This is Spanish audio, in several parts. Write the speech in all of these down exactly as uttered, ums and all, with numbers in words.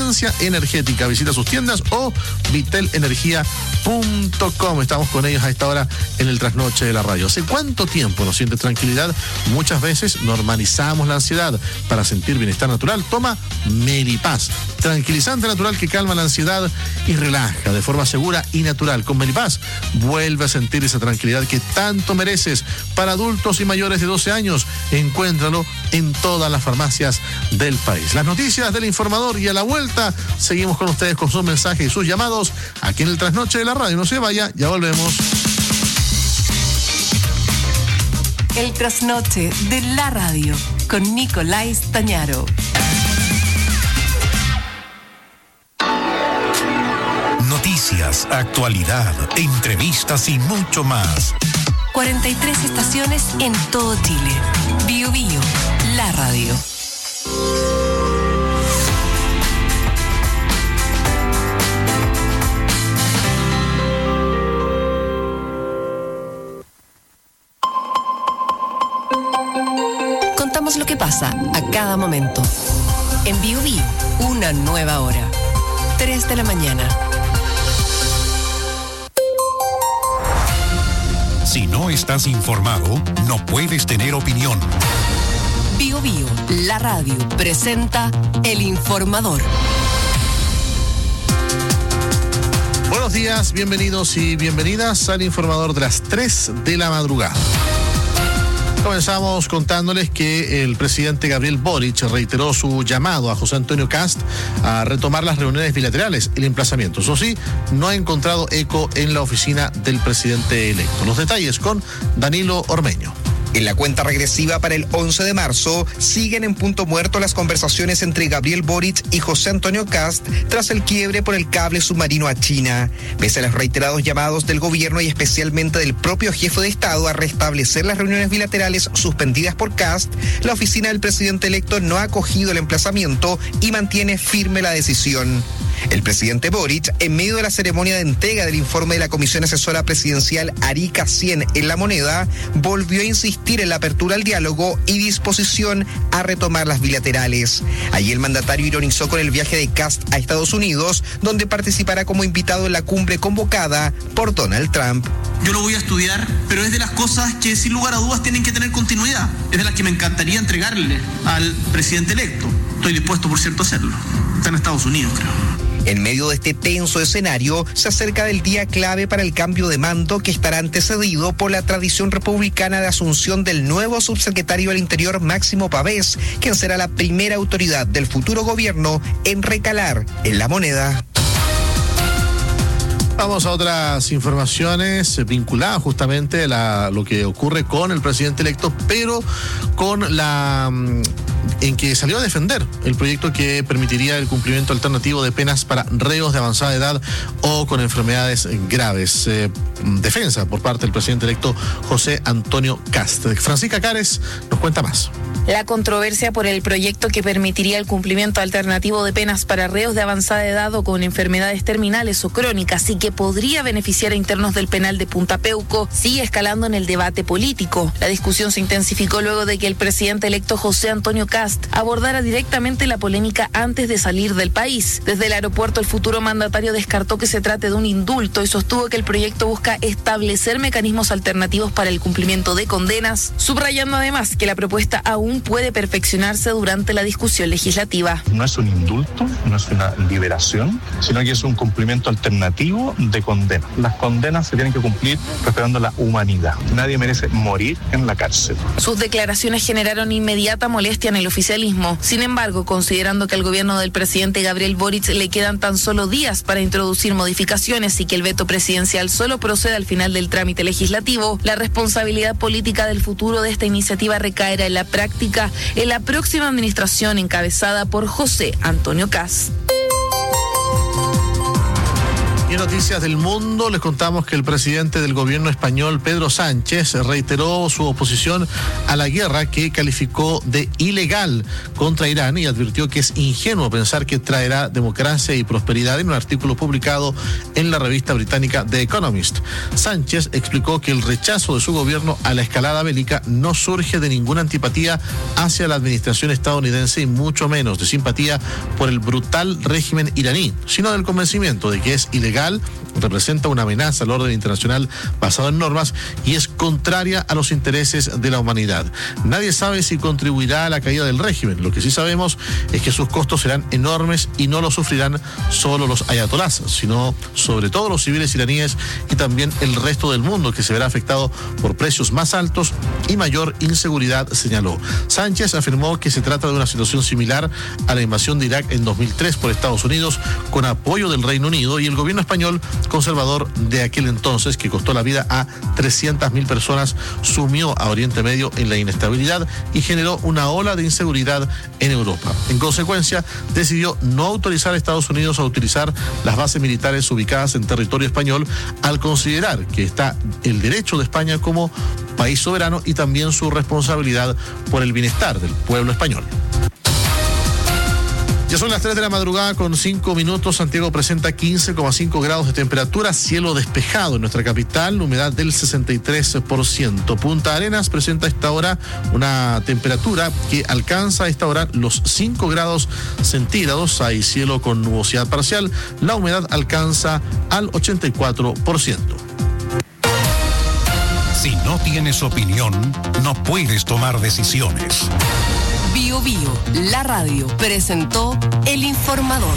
eficiencia energética. Visita sus tiendas o vitel energía punto com. Estamos con ellos a esta hora en el trasnoche de la radio. ¿Hace cuánto tiempo no sientes tranquilidad? Muchas veces normalizamos la ansiedad. Para sentir bienestar natural, toma Melipaz, tranquilizante natural que calma la ansiedad y relaja de forma segura y natural. Con Melipaz vuelve a sentir esa tranquilidad que tanto mereces. Para adultos y mayores de doce años, encuéntralo en todas las farmacias del país. Las noticias del informador, y a la vuelta seguimos con ustedes con sus mensajes y sus llamados aquí en el trasnoche de la radio. No se vaya, ya volvemos. El trasnoche de la radio con Nicolás Tañaro. Noticias, actualidad, entrevistas y mucho más. cuarenta y tres estaciones en todo Chile. Bio Bio, la radio. Contamos lo que pasa a cada momento. En Bio Bio, una nueva hora. tres de la mañana. Si no estás informado, no puedes tener opinión. Bio Bio, la radio, presenta El Informador. Buenos días, bienvenidos y bienvenidas al Informador de las tres de la madrugada. Comenzamos contándoles que el presidente Gabriel Boric reiteró su llamado a José Antonio Kast a retomar las reuniones bilaterales. El emplazamiento, eso sí, no ha encontrado eco en la oficina del presidente electo. Los detalles con Danilo Ormeño. En la cuenta regresiva para el once de marzo, siguen en punto muerto las conversaciones entre Gabriel Boric y José Antonio Kast tras el quiebre por el cable submarino a China. Pese a los reiterados llamados del gobierno y especialmente del propio jefe de Estado a restablecer las reuniones bilaterales suspendidas por Kast, la oficina del presidente electo no ha acogido el emplazamiento y mantiene firme la decisión. El presidente Boric, en medio de la ceremonia de entrega del informe de la Comisión Asesora Presidencial Arica cien en La Moneda, volvió a insistir en la apertura al diálogo y disposición a retomar las bilaterales. Allí el mandatario ironizó con el viaje de Kast a Estados Unidos, donde participará como invitado en la cumbre convocada por Donald Trump. Yo lo voy a estudiar, pero es de las cosas que sin lugar a dudas tienen que tener continuidad. Es de las que me encantaría entregarle al presidente electo. Estoy dispuesto, por cierto, a hacerlo. Está en Estados Unidos, creo. En medio de este tenso escenario, se acerca del día clave para el cambio de mando que estará antecedido por la tradición republicana de asunción del nuevo subsecretario del Interior, Máximo Pavés, quien será la primera autoridad del futuro gobierno en recalar en La Moneda. Vamos a otras informaciones vinculadas justamente a la, lo que ocurre con el presidente electo, pero con la en que salió a defender el proyecto que permitiría el cumplimiento alternativo de penas para reos de avanzada edad o con enfermedades graves. Eh, defensa por parte del presidente electo José Antonio Kast. Francisca Cares nos cuenta más. La controversia por el proyecto que permitiría el cumplimiento alternativo de penas para reos de avanzada edad o con enfermedades terminales o crónicas y que podría beneficiar a internos del penal de Punta Peuco sigue escalando en el debate político. La discusión se intensificó luego de que el presidente electo José Antonio Kast abordara directamente la polémica antes de salir del país. Desde el aeropuerto, el futuro mandatario descartó que se trate de un indulto y sostuvo que el proyecto busca establecer mecanismos alternativos para el cumplimiento de condenas, subrayando además que la propuesta aún puede perfeccionarse durante la discusión legislativa. No es un indulto, no es una liberación, sino que es un cumplimiento alternativo de condena. Las condenas se tienen que cumplir respetando la humanidad. Nadie merece morir en la cárcel. Sus declaraciones generaron inmediata molestia en el oficialismo. Sin embargo, considerando que al gobierno del presidente Gabriel Boric le quedan tan solo días para introducir modificaciones y que el veto presidencial solo procede al final del trámite legislativo, la responsabilidad política del futuro de esta iniciativa recaerá en la práctica en la próxima administración encabezada por José Antonio Kast. Y en noticias del mundo les contamos que el presidente del gobierno español, Pedro Sánchez, reiteró su oposición a la guerra que calificó de ilegal contra Irán y advirtió que es ingenuo pensar que traerá democracia y prosperidad en un artículo publicado en la revista británica The Economist. Sánchez explicó que el rechazo de su gobierno a la escalada bélica no surge de ninguna antipatía hacia la administración estadounidense y mucho menos de simpatía por el brutal régimen iraní, sino del convencimiento de que es ilegal, representa una amenaza al orden internacional basado en normas y es contraria a los intereses de la humanidad. Nadie sabe si contribuirá a la caída del régimen. Lo que sí sabemos es que sus costos serán enormes y no lo sufrirán solo los ayatolás, sino sobre todo los civiles iraníes y también el resto del mundo, que se verá afectado por precios más altos y mayor inseguridad, señaló. Sánchez afirmó que se trata de una situación similar a la invasión de Irak en dos mil tres por Estados Unidos, con apoyo del Reino Unido y el gobierno español conservador de aquel entonces, que costó la vida a trescientas mil personas, sumió a Oriente Medio en la inestabilidad y generó una ola de inseguridad en Europa. En consecuencia, decidió no autorizar a Estados Unidos a utilizar las bases militares ubicadas en territorio español, al considerar que está el derecho de España como país soberano y también su responsabilidad por el bienestar del pueblo español. Ya son las tres de la madrugada con cinco minutos. Santiago presenta quince coma cinco grados de temperatura, cielo despejado en nuestra capital, humedad del sesenta y tres por ciento. Punta Arenas presenta a esta hora una temperatura que alcanza a esta hora los cinco grados centígrados. Hay cielo con nubosidad parcial. La humedad alcanza al ochenta y cuatro por ciento. Si no tienes opinión, no puedes tomar decisiones. Bio Bio, la radio, presentó El Informador.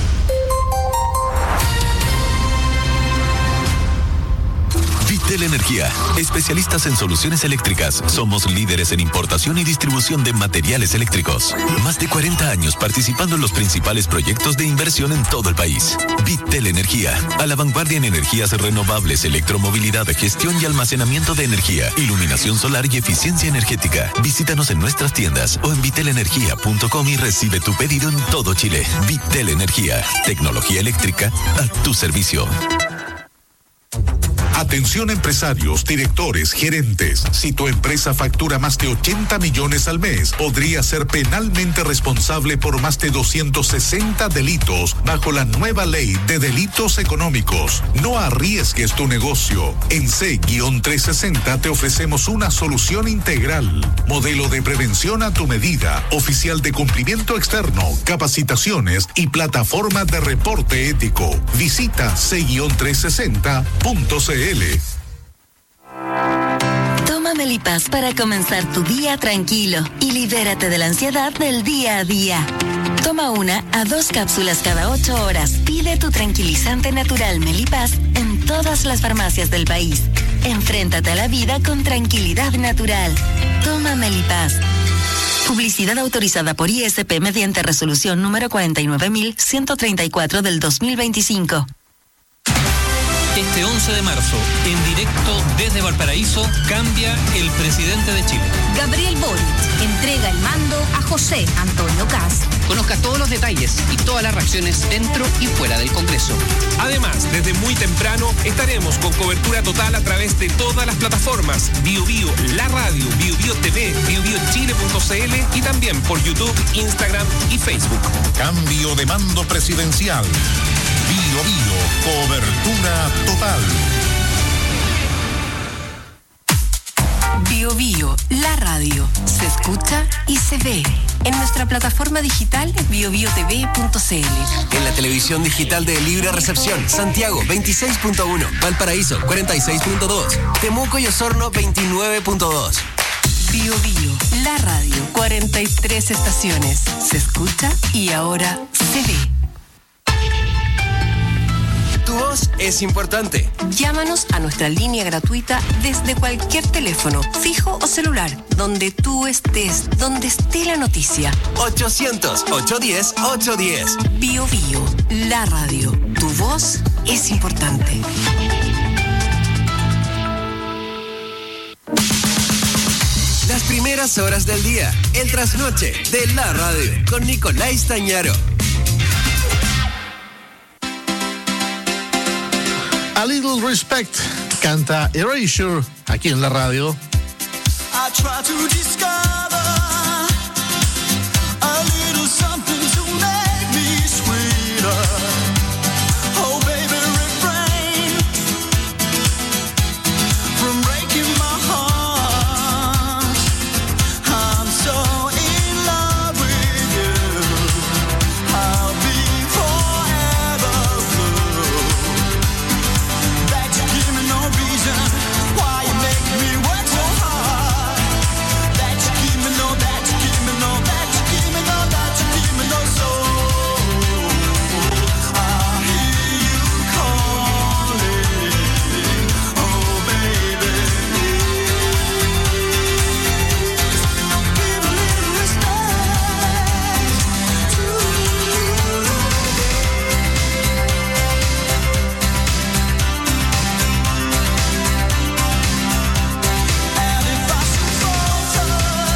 Vitel Energía, especialistas en soluciones eléctricas. Somos líderes en importación y distribución de materiales eléctricos. Más de cuarenta años participando en los principales proyectos de inversión en todo el país. Vitel Energía, a la vanguardia en energías renovables, electromovilidad, gestión y almacenamiento de energía, iluminación solar y eficiencia energética. Visítanos en nuestras tiendas o en vitel energía punto com y recibe tu pedido en todo Chile. Vitel Energía, tecnología eléctrica a tu servicio. Atención empresarios, directores, gerentes. Si tu empresa factura más de ochenta millones al mes, podría ser penalmente responsable por más de doscientos sesenta delitos bajo la nueva ley de delitos económicos. No arriesgues tu negocio. En C trescientos sesenta te ofrecemos una solución integral. Modelo de prevención a tu medida, oficial de cumplimiento externo, capacitaciones y plataforma de reporte ético. Visita C trescientos sesenta punto c l. Toma Melipaz para comenzar tu día tranquilo y libérate de la ansiedad del día a día. Toma una a dos cápsulas cada ocho horas. Pide tu tranquilizante natural Melipaz en todas las farmacias del país. Enfréntate a la vida con tranquilidad natural. Toma Melipaz. Publicidad autorizada por I S P mediante resolución número cuarenta y nueve mil ciento treinta y cuatro del dos mil veinticinco. Este once de marzo, en directo desde Valparaíso, cambia el presidente de Chile. Gabriel Boric entrega el mando a José Antonio Kast. Conozca todos los detalles y todas las reacciones dentro y fuera del Congreso. Además, desde muy temprano estaremos con cobertura total a través de todas las plataformas: Bio Bio, la radio, Bio Bio T V, bio bio chile punto c l y también por YouTube, Instagram y Facebook. Cambio de mando presidencial. Bio Bio, cobertura total. Bio Bio, la radio, se escucha y se ve. En nuestra plataforma digital bio bio t v punto c l. En la televisión digital de Libre Recepción, Santiago veintiséis punto uno, Valparaíso cuarenta y seis punto dos, Temuco y Osorno veintinueve punto dos. Bio Bio, la radio, cuarenta y tres estaciones. Se escucha y ahora se ve. Tu voz es importante. Llámanos a nuestra línea gratuita desde cualquier teléfono, fijo o celular, donde tú estés, donde esté la noticia. ochocientos, ochocientos diez, ochocientos diez. Bio Bio, la radio. Tu voz es importante. Las primeras horas del día, el trasnoche de la radio, con Nicolás Tañaro. A Little Respect canta Erasure aquí en la radio. I try to discover a little something to make me sweeter. Oh baby, refrain from breaking my heart. I'm so in love with you. I'll be forever blue. That you give me no reason why you make me work so hard. That you give me no, that you give me no, that you give me no, that you give me no soul. I hear you calling, oh baby. Give a little respect to you. And if I should falter,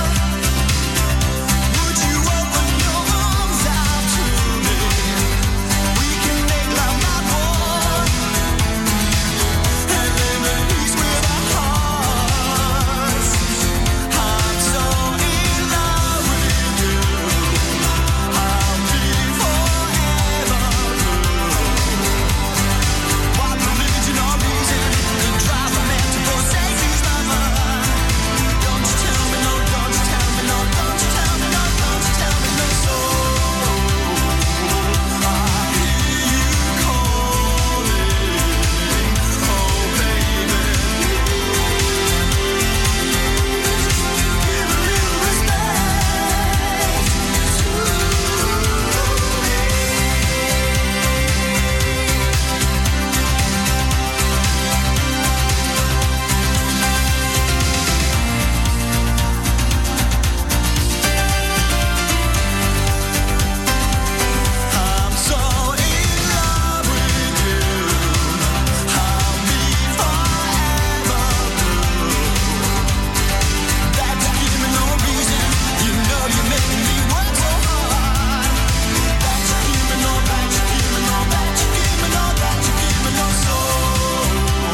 would you open your arms out to me? We can make love not war, and live in peace with our hearts. I'm so in love with you. I'll be forever blue. What religion or reason that drives a man to forsake his lover? Don't you tell me no, don't you tell me no, don't you tell me no, don't you tell me no soul. I hear you calling, oh baby. Give a little respect to I'm so in love with you. I'll be forever blue. That you give me no reason. You know you make me work so hard. That you give me no, that you give me no, that you give me no, that you give me no soul.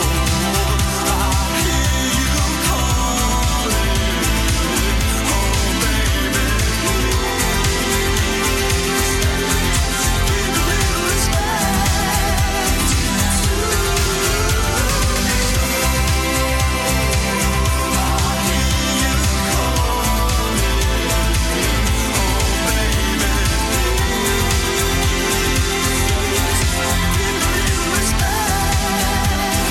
I hear you calling, oh baby. Give a little respect to I hear you calling, oh baby. Give a little respect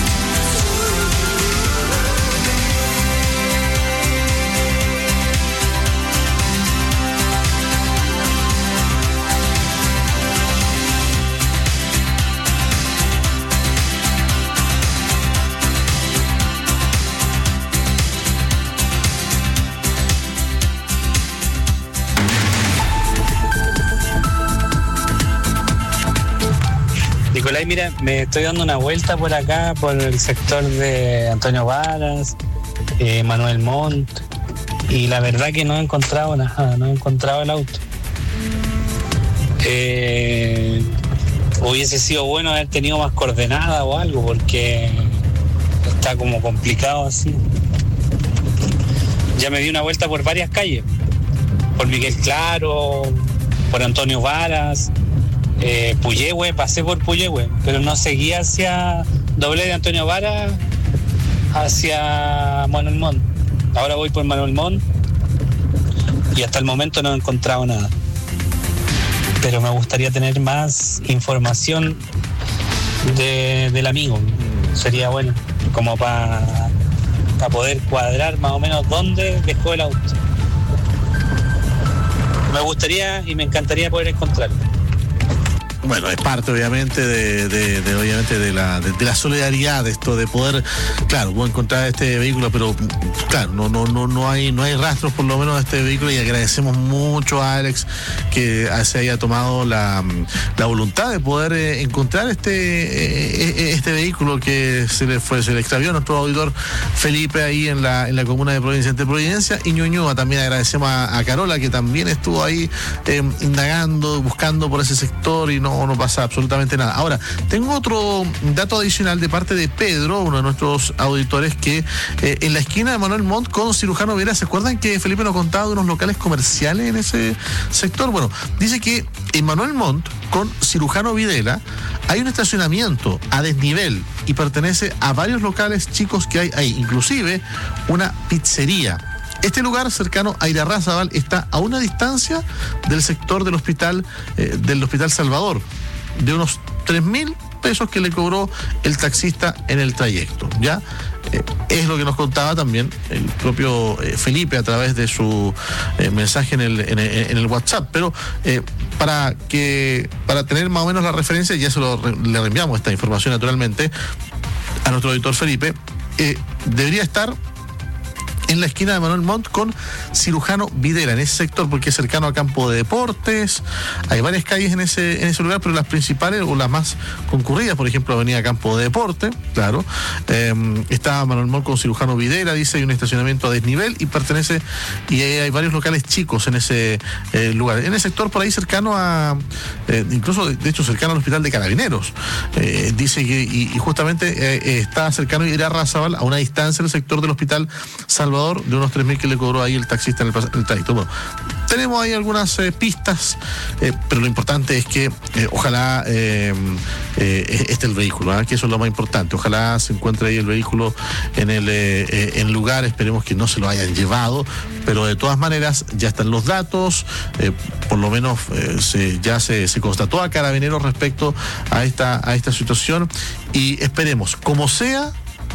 Nicolai, mira, me estoy dando una vuelta por acá, por el sector de Antonio Varas, eh, Manuel Montt, y la verdad que no he encontrado nada, no he encontrado el auto. Eh, hubiese sido bueno haber tenido más coordenadas o algo, porque está como complicado así. Ya me di una vuelta por varias calles, por Miguel Claro, por Antonio Varas, eh, Puyehue, pasé por Puyehue, pero no seguí hacia, doblé de Antonio Varas hacia Manuel Montt. Ahora voy por Manuel Montt y hasta el momento no he encontrado nada. Pero me gustaría tener más información de, del amigo. Sería bueno, como para pa poder cuadrar más o menos dónde dejó el auto. Me gustaría y me encantaría poder encontrarlo. Bueno, es parte obviamente de, de, de obviamente de la de, de la solidaridad, esto de poder, claro, voy a encontrar este vehículo, pero claro, no no no no hay no hay rastros por lo menos de este vehículo, y agradecemos mucho a Alex que se haya tomado la, la voluntad de poder eh, encontrar este eh, este vehículo que se le fue se le extravió a nuestro auditor Felipe ahí en la en la comuna de Providencia, de Providencia y Ñuñoa. También agradecemos a, a Carola, que también estuvo ahí eh, indagando, buscando por ese sector y no no, no pasa absolutamente nada. Ahora, tengo otro dato adicional de parte de Pedro, uno de nuestros auditores, que eh, en la esquina de Manuel Montt con Cirujano Videla, ¿se acuerdan que Felipe nos contaba de unos locales comerciales en ese sector? Bueno, dice que en Manuel Montt con Cirujano Videla hay un estacionamiento a desnivel y pertenece a varios locales chicos que hay ahí, inclusive una pizzería. Este lugar cercano a Irarrázaval está a una distancia del sector del hospital, eh, del Hospital Salvador, de unos tres mil pesos que le cobró el taxista en el trayecto, ¿ya? Eh, es lo que nos contaba también el propio eh, Felipe a través de su eh, mensaje en el, en, el, en el WhatsApp, pero eh, para que para tener más o menos la referencia, ya se lo re, le reenviamos esta información naturalmente a nuestro auditor Felipe, eh, debería estar en la esquina de Manuel Montt con Cirujano Videla, en ese sector, porque es cercano a campo de deportes. Hay varias calles en ese en ese lugar, pero las principales o las más concurridas, por ejemplo, Avenida Campo de Deporte, claro. Eh, está Manuel Montt con Cirujano Videla, dice, hay un estacionamiento a desnivel y pertenece, y hay varios locales chicos en ese eh, lugar. En el sector por ahí cercano a, eh, incluso de hecho cercano al Hospital de Carabineros. Eh, dice que, y, y justamente eh, está cercano a Irarrázaval, a una distancia del sector del Hospital Salvador, de unos tres mil que le cobró ahí el taxista en el, en el trayecto. Bueno, tenemos ahí algunas eh, pistas, eh, pero lo importante es que eh, ojalá eh, eh, esté el vehículo, ¿eh? Que eso es lo más importante. Ojalá se encuentre ahí el vehículo en el eh, en lugar. Esperemos que no se lo hayan llevado, pero de todas maneras ya están los datos, eh, por lo menos eh, se, ya se, se constató a Carabineros respecto a esta, a esta situación, y esperemos, como sea,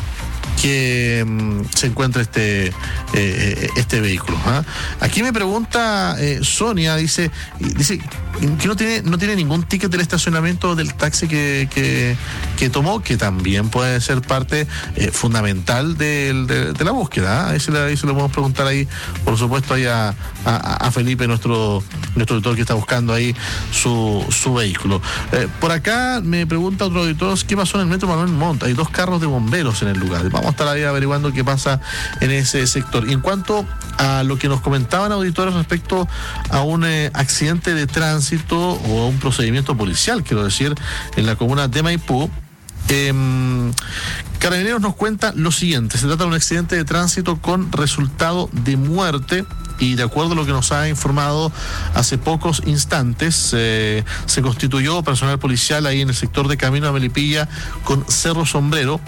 que um, se encuentre este eh, este vehículo. ¿eh? Aquí me pregunta eh, Sonia, dice dice que no tiene no tiene ningún ticket del estacionamiento del taxi que, que, que tomó, que también puede ser parte eh, fundamental de, de, de la búsqueda. ¿eh? Ahí se, le, ahí se lo podemos preguntar ahí, por supuesto, ahí a, a, a Felipe, nuestro nuestro auditor que está buscando ahí su, su vehículo. Eh, por acá me pregunta otro auditor, ¿qué pasó en el metro Manuel Montt? Hay dos carros de bomberos en el lugar. Vamos a estar ahí averiguando qué pasa en ese sector. Y en cuanto a lo que nos comentaban auditores respecto a un eh, accidente de tránsito o a un procedimiento policial, quiero decir, en la comuna de Maipú, eh, Carabineros nos cuenta lo siguiente: se trata de un accidente de tránsito con resultado de muerte. Y de acuerdo a lo que nos ha informado hace pocos instantes, eh, se constituyó personal policial ahí en el sector de Camino a Melipilla con Cerro Sombrero,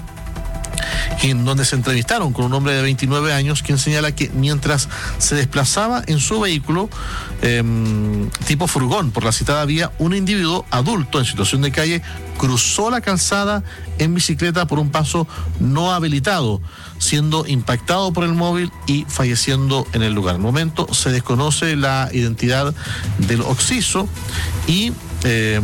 en donde se entrevistaron con un hombre de veintinueve años, quien señala que mientras se desplazaba en su vehículo eh, tipo furgón por la citada vía, un individuo adulto en situación de calle cruzó la calzada en bicicleta por un paso no habilitado, siendo impactado por el móvil y falleciendo en el lugar. En el momento se desconoce la identidad del occiso y eh,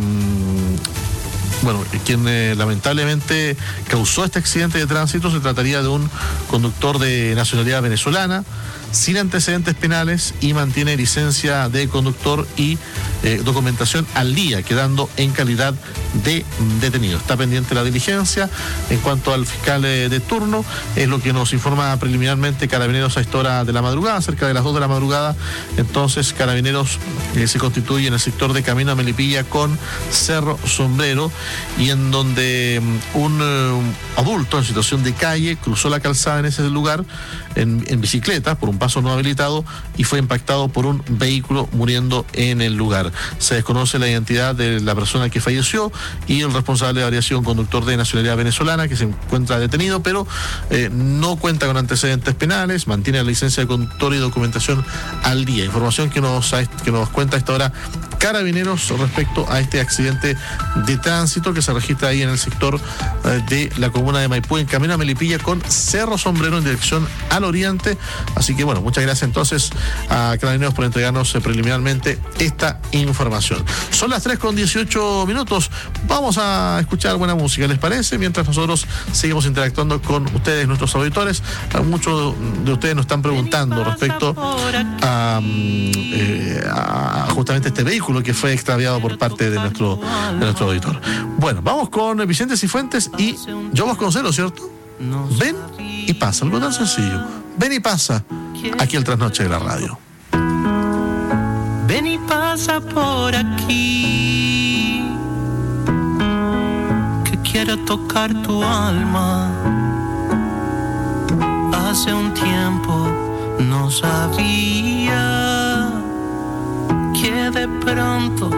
bueno, quien eh, lamentablemente causó este accidente de tránsito se trataría de un conductor de nacionalidad venezolana, sin antecedentes penales, y mantiene licencia de conductor y eh, documentación al día, quedando en calidad de detenido. Está pendiente la diligencia. En cuanto al fiscal eh, de turno, es lo que nos informa preliminarmente Carabineros a esta hora de la madrugada, cerca de las dos de la madrugada. Entonces Carabineros eh, se constituye en el sector de Camino a Melipilla con Cerro Sombrero, y en donde um, un uh, adulto en situación de calle cruzó la calzada en ese lugar en, en bicicleta por un paso no habilitado y fue impactado por un vehículo, muriendo en el lugar. Se desconoce la identidad de la persona que falleció, y el responsable habría sido un conductor de nacionalidad venezolana que se encuentra detenido, pero eh, no cuenta con antecedentes penales, mantiene la licencia de conductor y documentación al día. Información que nos, que nos cuenta a esta hora Carabineros respecto a este accidente de tránsito que se registra ahí en el sector eh, de la comuna de Maipú, en Camino a Melipilla con Cerro Sombrero en dirección al oriente. Así que bueno, muchas gracias entonces a Carabineros por entregarnos eh, preliminarmente esta información. Son las tres con dieciocho minutos. Vamos a escuchar buena música, ¿les parece? Mientras nosotros seguimos interactuando con ustedes, nuestros auditores. Muchos de ustedes nos están preguntando respecto a, eh, a justamente este vehículo que fue extraviado por parte de nuestro, de nuestro auditor. Bueno, vamos con Vicente Cifuentes y Yo Vasconcelos, ¿cierto? Ven y pasa, algo tan sencillo. Ven y pasa, aquí el Trasnoche de la Radio. Ven y pasa por aquí, quiero tocar tu alma. Hace un tiempo no sabía que de pronto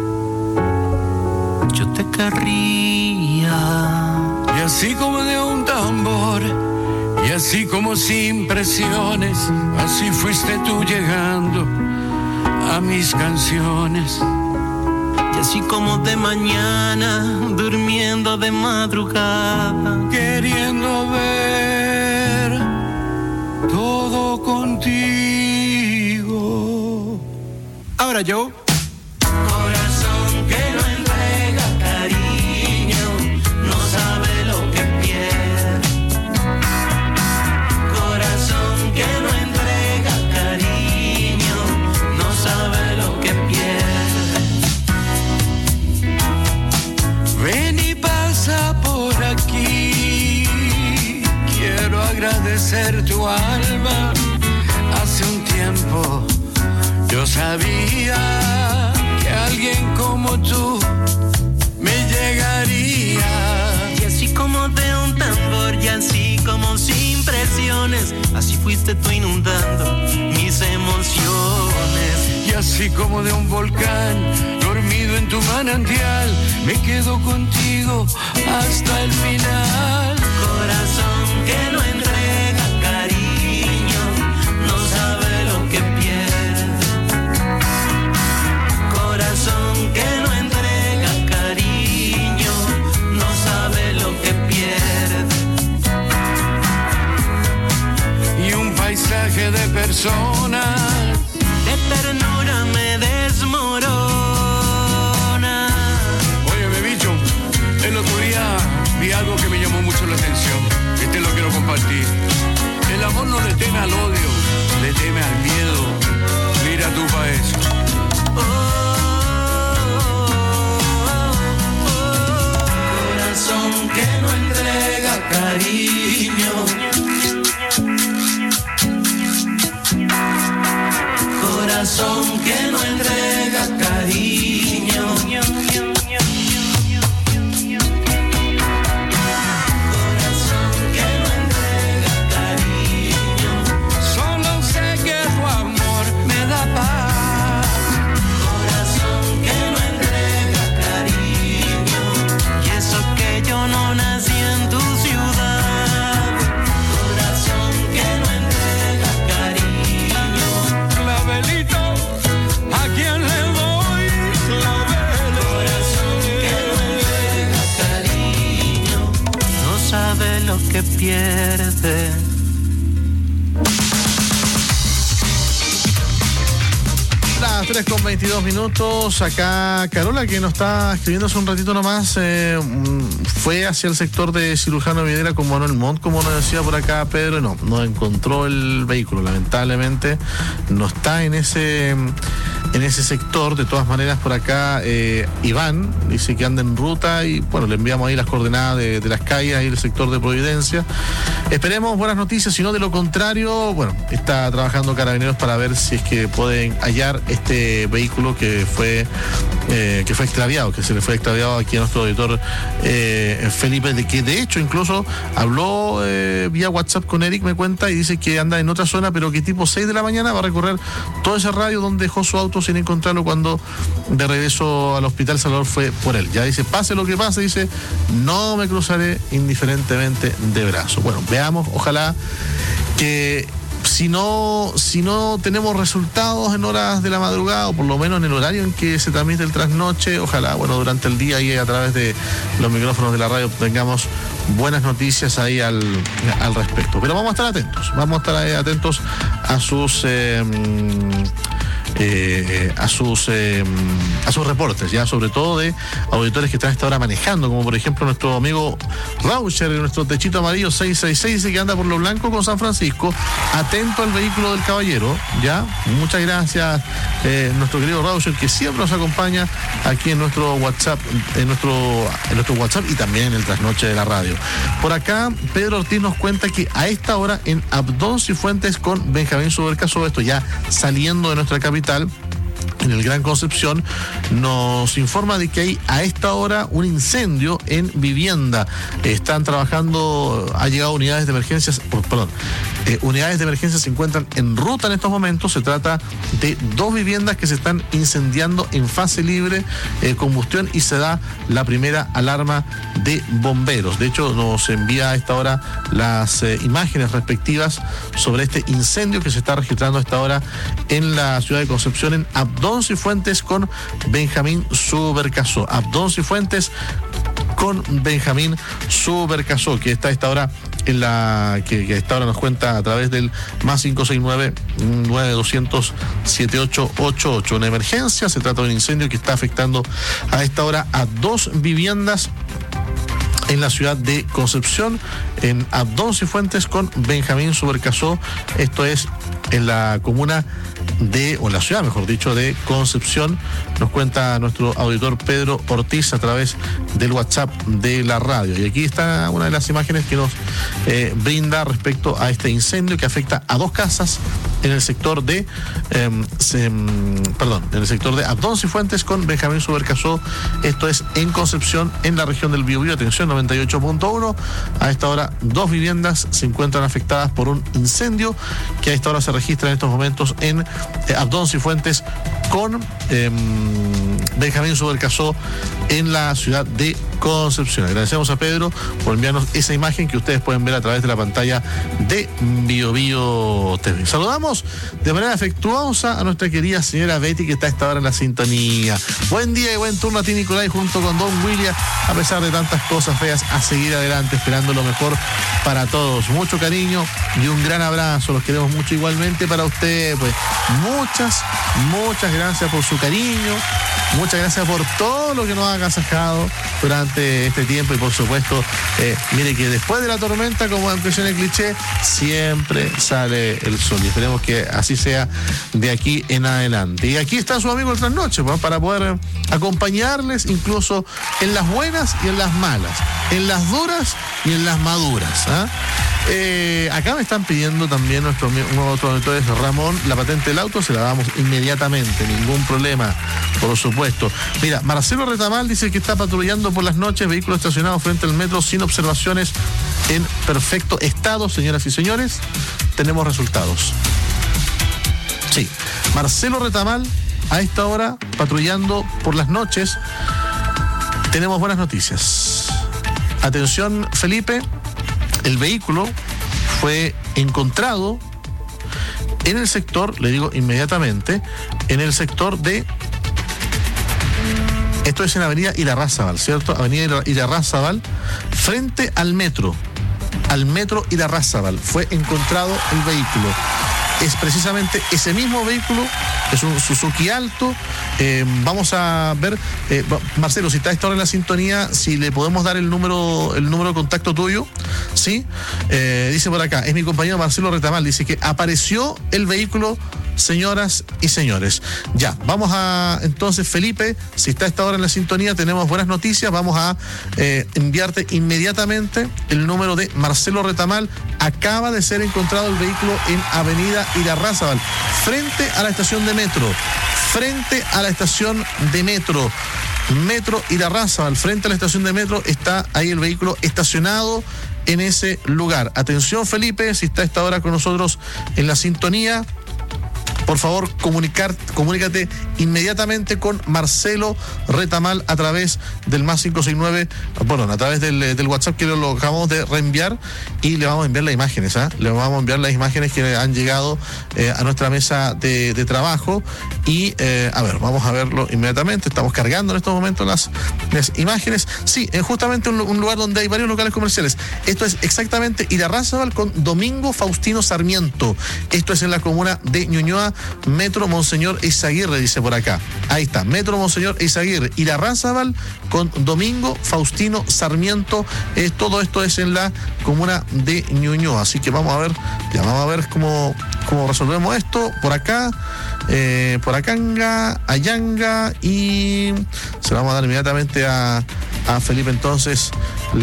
yo te querría. Y así como de un tambor, y así como sin presiones, así fuiste tú llegando a mis canciones. Y así como de mañana, durmiendo de madrugada, queriendo ver todo contigo. Ahora yo. Corazón que no entrega cariño, no sabe lo que pierde. Corazón que no entrega cariño, no sabe lo que pierde. Ven y pasa por aquí, quiero agradecer tu alma. Hace un tiempo yo sabía que alguien como tú me llegaría. Y así como de un tambor, y así como sin presiones, así fuiste tú inundando mis emociones. Y así como de un volcán dormido en tu manantial, me quedo contigo hasta el final. Corazón que no entrega cariño, no sabe lo que pierde. Corazón que no entrega cariño, no sabe lo que pierde. Y un paisaje de personas de ternura me desmorona. Óyeme, bicho, el otro día vi algo que me llamó mucho la atención. Este lo quiero compartir. El amor no le teme al odio, le teme al miedo. Mira tú pa' eso. Oh, oh, oh. Corazón que no entrega cariño, corazón que no entrega cariño, corazón que no entrega cariño, solo sé que tu amor me da paz. Corazón que no entrega cariño, y eso que yo no nací en tu ciudad. corazón que no entrega cariño. Clavelito, ¿a quién le doy claveles? Corazón que no entrega cariño, No sabe lo que pierde. Las tres con veintidós minutos. Acá Carola, que nos está escribiendo hace un ratito nomás, eh, fue hacia el sector de Cirujano Videra con Manuel Montt, como nos decía por acá Pedro, y no, no encontró el vehículo, lamentablemente no está en ese en ese sector. De todas maneras, por acá eh, Iván dice que anda en ruta y bueno, le enviamos ahí las coordenadas de, de las calles, ahí el sector de Providencia. Esperemos buenas noticias, si no, de lo contrario, bueno, está trabajando Carabineros para ver si es que pueden hallar este vehículo que fue eh, que fue extraviado, que se le fue extraviado aquí a nuestro auditor eh, Felipe, de que de hecho incluso habló eh, vía WhatsApp con Eric, me cuenta, y dice que anda en otra zona, pero que tipo seis de la mañana va a recorrer todo ese radio donde dejó su auto sin encontrarlo cuando de regreso al hospital Salvador fue por él. Ya dice, pase lo que pase, dice, no me cruzaré indiferentemente de brazos. Bueno, veamos, ojalá que si no, si no tenemos resultados en horas de la madrugada, o por lo menos en el horario en que se transmite el trasnoche, ojalá, bueno, durante el día y a través de los micrófonos de la radio tengamos buenas noticias ahí al, al respecto. Pero vamos a estar atentos, vamos a estar ahí atentos a sus eh, eh, a sus eh, a sus reportes, ya sobre todo de auditores que están a esta hora manejando, como por ejemplo nuestro amigo Rauscher, nuestro techito amarillo seis seis seis, dice que anda por lo blanco con San Francisco, atento al vehículo del caballero, ya. Muchas gracias, eh, nuestro querido Rauscher, que siempre nos acompaña aquí en nuestro WhatsApp, en nuestro, en nuestro WhatsApp y también en el trasnoche de la radio. Por acá, Pedro Ortiz nos cuenta que a esta hora en Abdón Cifuentes con Benjamín Subercaso, esto ya saliendo de nuestra capital, en el Gran Concepción, nos informa de que hay a esta hora un incendio en vivienda. Están trabajando, ha llegado unidades de emergencias, oh, perdón, eh, unidades de emergencia se encuentran en ruta en estos momentos. Se trata de dos viviendas que se están incendiando en fase libre, eh, combustión, y se da la primera alarma de bomberos. De hecho, nos envía a esta hora las eh, imágenes respectivas sobre este incendio que se está registrando a esta hora en la ciudad de Concepción, en Abdón Cifuentes con Benjamín Subercasó. Abdón Cifuentes con Benjamín Subercasó, que está a esta hora en la que, que a esta hora nos cuenta a través del más cinco seis nueve, nueve dos cero cero, siete ocho ocho ocho. Una emergencia, se trata de un incendio que está afectando a esta hora a dos viviendas en la ciudad de Concepción, en Abdón Cifuentes con Benjamín Subercasó. Esto es en la comuna de, o en la ciudad, mejor dicho, de Concepción. Nos cuenta nuestro auditor Pedro Ortiz a través del WhatsApp de la radio. Y aquí está una de las imágenes que nos eh, brinda respecto a este incendio que afecta a dos casas en el sector de, eh, se, perdón, en el sector de Abdón Cifuentes con Benjamín Subercasó. Esto es en Concepción, en la región del Biobío. Atención, noventa y ocho punto uno. A esta hora, dos viviendas se encuentran afectadas por un incendio que a esta hora se registra en estos momentos en eh, Abdón Cifuentes con eh, Benjamín Subercasó en la ciudad de Concepción. Agradecemos a Pedro por enviarnos esa imagen que ustedes pueden ver a través de la pantalla de Biobío T V. Saludamos de manera afectuosa a nuestra querida señora Betty, que está a esta hora en la sintonía. Buen día y buen turno a ti, Nicolás, junto con Don William, a pesar de tantas cosas feas, a seguir adelante, esperando lo mejor para todos. Mucho cariño y un gran abrazo, los queremos mucho igualmente para usted. Pues muchas, muchas gracias por su cariño, muchas gracias por todo lo que nos ha agasajado durante este tiempo, y por supuesto, eh, mire que después de la tormenta, como impresión el cliché, siempre sale el sol, y esperemos que así sea de aquí en adelante. Y aquí está su amigo el Trasnoche, pues, para poder acompañarles incluso en las buenas y en las malas, en las duras y en las maduras, ¿eh? Eh, acá me están pidiendo también nuestro nuevo otro auditor, Ramón, la patente del auto. Se la damos inmediatamente, ningún problema, por supuesto. Mira, Marcelo Retamal dice que está patrullando por las noches, vehículo estacionado frente al metro sin observaciones, en perfecto estado. Señoras y señores, tenemos resultados. Sí, Marcelo Retamal a esta hora patrullando por las noches. Tenemos buenas noticias. Atención, Felipe. El vehículo fue encontrado en el sector, le digo inmediatamente, en el sector de, esto es en Avenida Irarrázaval, ¿cierto? Avenida Irarrázaval, frente al metro, al metro Irarrázaval, fue encontrado el vehículo. Es precisamente ese mismo vehículo, es un Suzuki Alto. Eh, vamos a ver, eh, Marcelo, si está a esta hora en la sintonía, si le podemos dar el número, el número de contacto tuyo, ¿sí? Eh, dice por acá, es mi compañero Marcelo Retamal, dice que apareció el vehículo, señoras y señores. Ya, vamos a, entonces, Felipe, si está a esta hora en la sintonía, tenemos buenas noticias. Vamos a eh, enviarte inmediatamente el número de Marcelo Retamal. Acaba de ser encontrado el vehículo en Avenida Irarrázaval, frente a la estación de metro, frente a la estación de metro, metro Irarrázaval, frente a la estación de metro, está ahí el vehículo estacionado en ese lugar. Atención, Felipe, si está a esta hora con nosotros en la sintonía, por favor, comunicar, comunícate inmediatamente con Marcelo Retamal a través del más cinco seis nueve, bueno, a través del, del WhatsApp que lo acabamos de reenviar, y le vamos a enviar las imágenes, ¿eh? Le vamos a enviar las imágenes que han llegado eh, a nuestra mesa de, de trabajo. Y, eh, a ver, vamos a verlo inmediatamente. Estamos cargando en estos momentos las, las imágenes. Sí, es justamente un, un lugar donde hay varios locales comerciales. Esto es exactamente Irarrázaval con Domingo Faustino Sarmiento. Esto es en la comuna de Ñuñoa, Metro Monseñor Eizaguirre, dice por acá. Ahí está, Metro Monseñor Eizaguirre, Irarrázaval con Domingo Faustino Sarmiento. Eh, todo esto es en la comuna de Ñuñoa. Así que vamos a ver, ya vamos a ver cómo, cómo resolvemos esto. Por acá, eh, por acá, Ayanga, y se lo vamos a dar inmediatamente a, a Felipe entonces la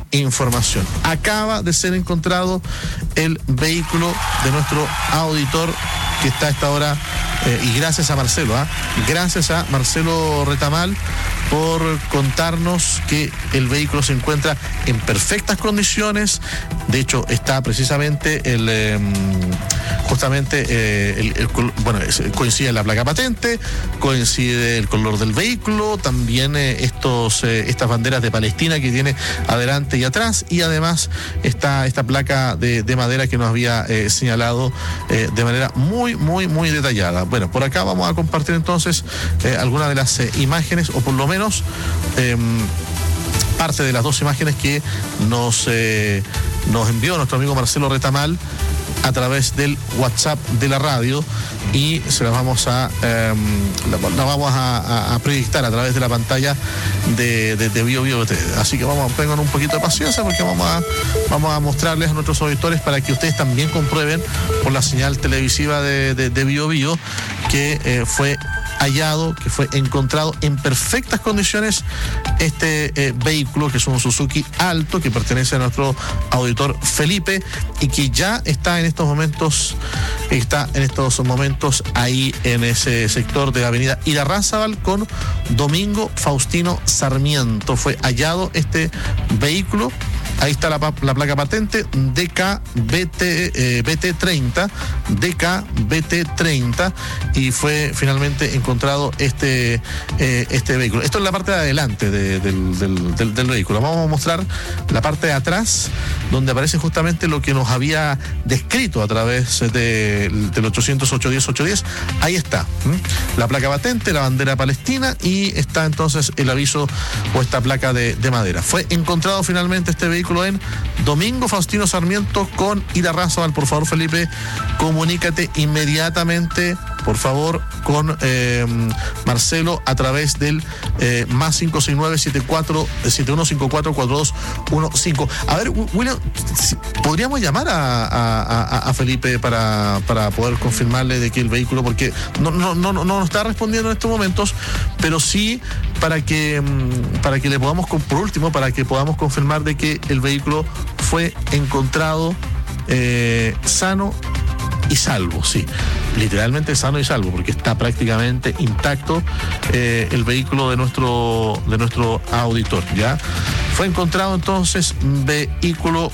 información. Acaba de ser encontrado el vehículo de nuestro auditor que está a esta hora, eh, y gracias a Marcelo, ¿ah? gracias a Marcelo Retamal por contarnos que el vehículo se encuentra en perfectas condiciones. De hecho, está precisamente el eh, justamente eh, el, el, bueno, coincide la placa patente, coincide el color del vehículo, también eh, estos eh, estas banderas de Palestina que tiene adelante y atrás, y además está esta placa de, de madera que nos había eh, señalado eh, de manera muy, muy, muy detallada. Bueno, por acá vamos a compartir entonces eh, algunas de las eh, imágenes, o por lo menos eh, parte de las dos imágenes que nos, eh, nos envió nuestro amigo Marcelo Retamal a través del WhatsApp de la radio, y se las vamos a eh, la, la vamos a, a, a proyectar a través de la pantalla de, de, de Bio Bio T V. Así que vamos, tengan un poquito de paciencia, porque vamos a vamos a mostrarles a nuestros auditores para que ustedes también comprueben por la señal televisiva de, de, de Bio Bio que eh, fue hallado, que fue encontrado en perfectas condiciones este eh, vehículo, que es un Suzuki Alto, que pertenece a nuestro auditor Felipe, y que ya está en estos momentos está en estos momentos ahí en ese sector de la avenida Irarrázaval con Domingo Faustino Sarmiento. Fue hallado este vehículo. Ahí está la, la placa patente D K B T, eh, B T treinta, D K B T treinta, y fue finalmente encontrado este, eh, este vehículo. Esto es la parte de adelante de, del, del, del, del vehículo. Vamos a mostrar la parte de atrás, donde aparece justamente lo que nos había descrito a través de, del ochocientos ocho diez ocho diez. Ahí está, ¿m? la placa patente, la bandera palestina, y está entonces el aviso o esta placa de, de madera. Fue encontrado finalmente este vehículo en Domingo Faustino Sarmiento con Irarrázaval. Por favor, Felipe, comunícate inmediatamente, por favor, con eh, Marcelo a través del eh, más cinco seis nueve siete cuatro siete uno cinco cuatro cuatro dos uno cinco. A ver, William, ¿podríamos llamar a, a, a, a Felipe para, para poder confirmarle de que el vehículo, porque no, no, no, no nos está respondiendo en estos momentos, pero sí para que, para que le podamos, por último, para que podamos confirmar de que el vehículo fue encontrado eh, sano y salvo, sí, literalmente sano y salvo, porque está prácticamente intacto eh, el vehículo de nuestro de nuestro auditor. Ya fue encontrado entonces vehículo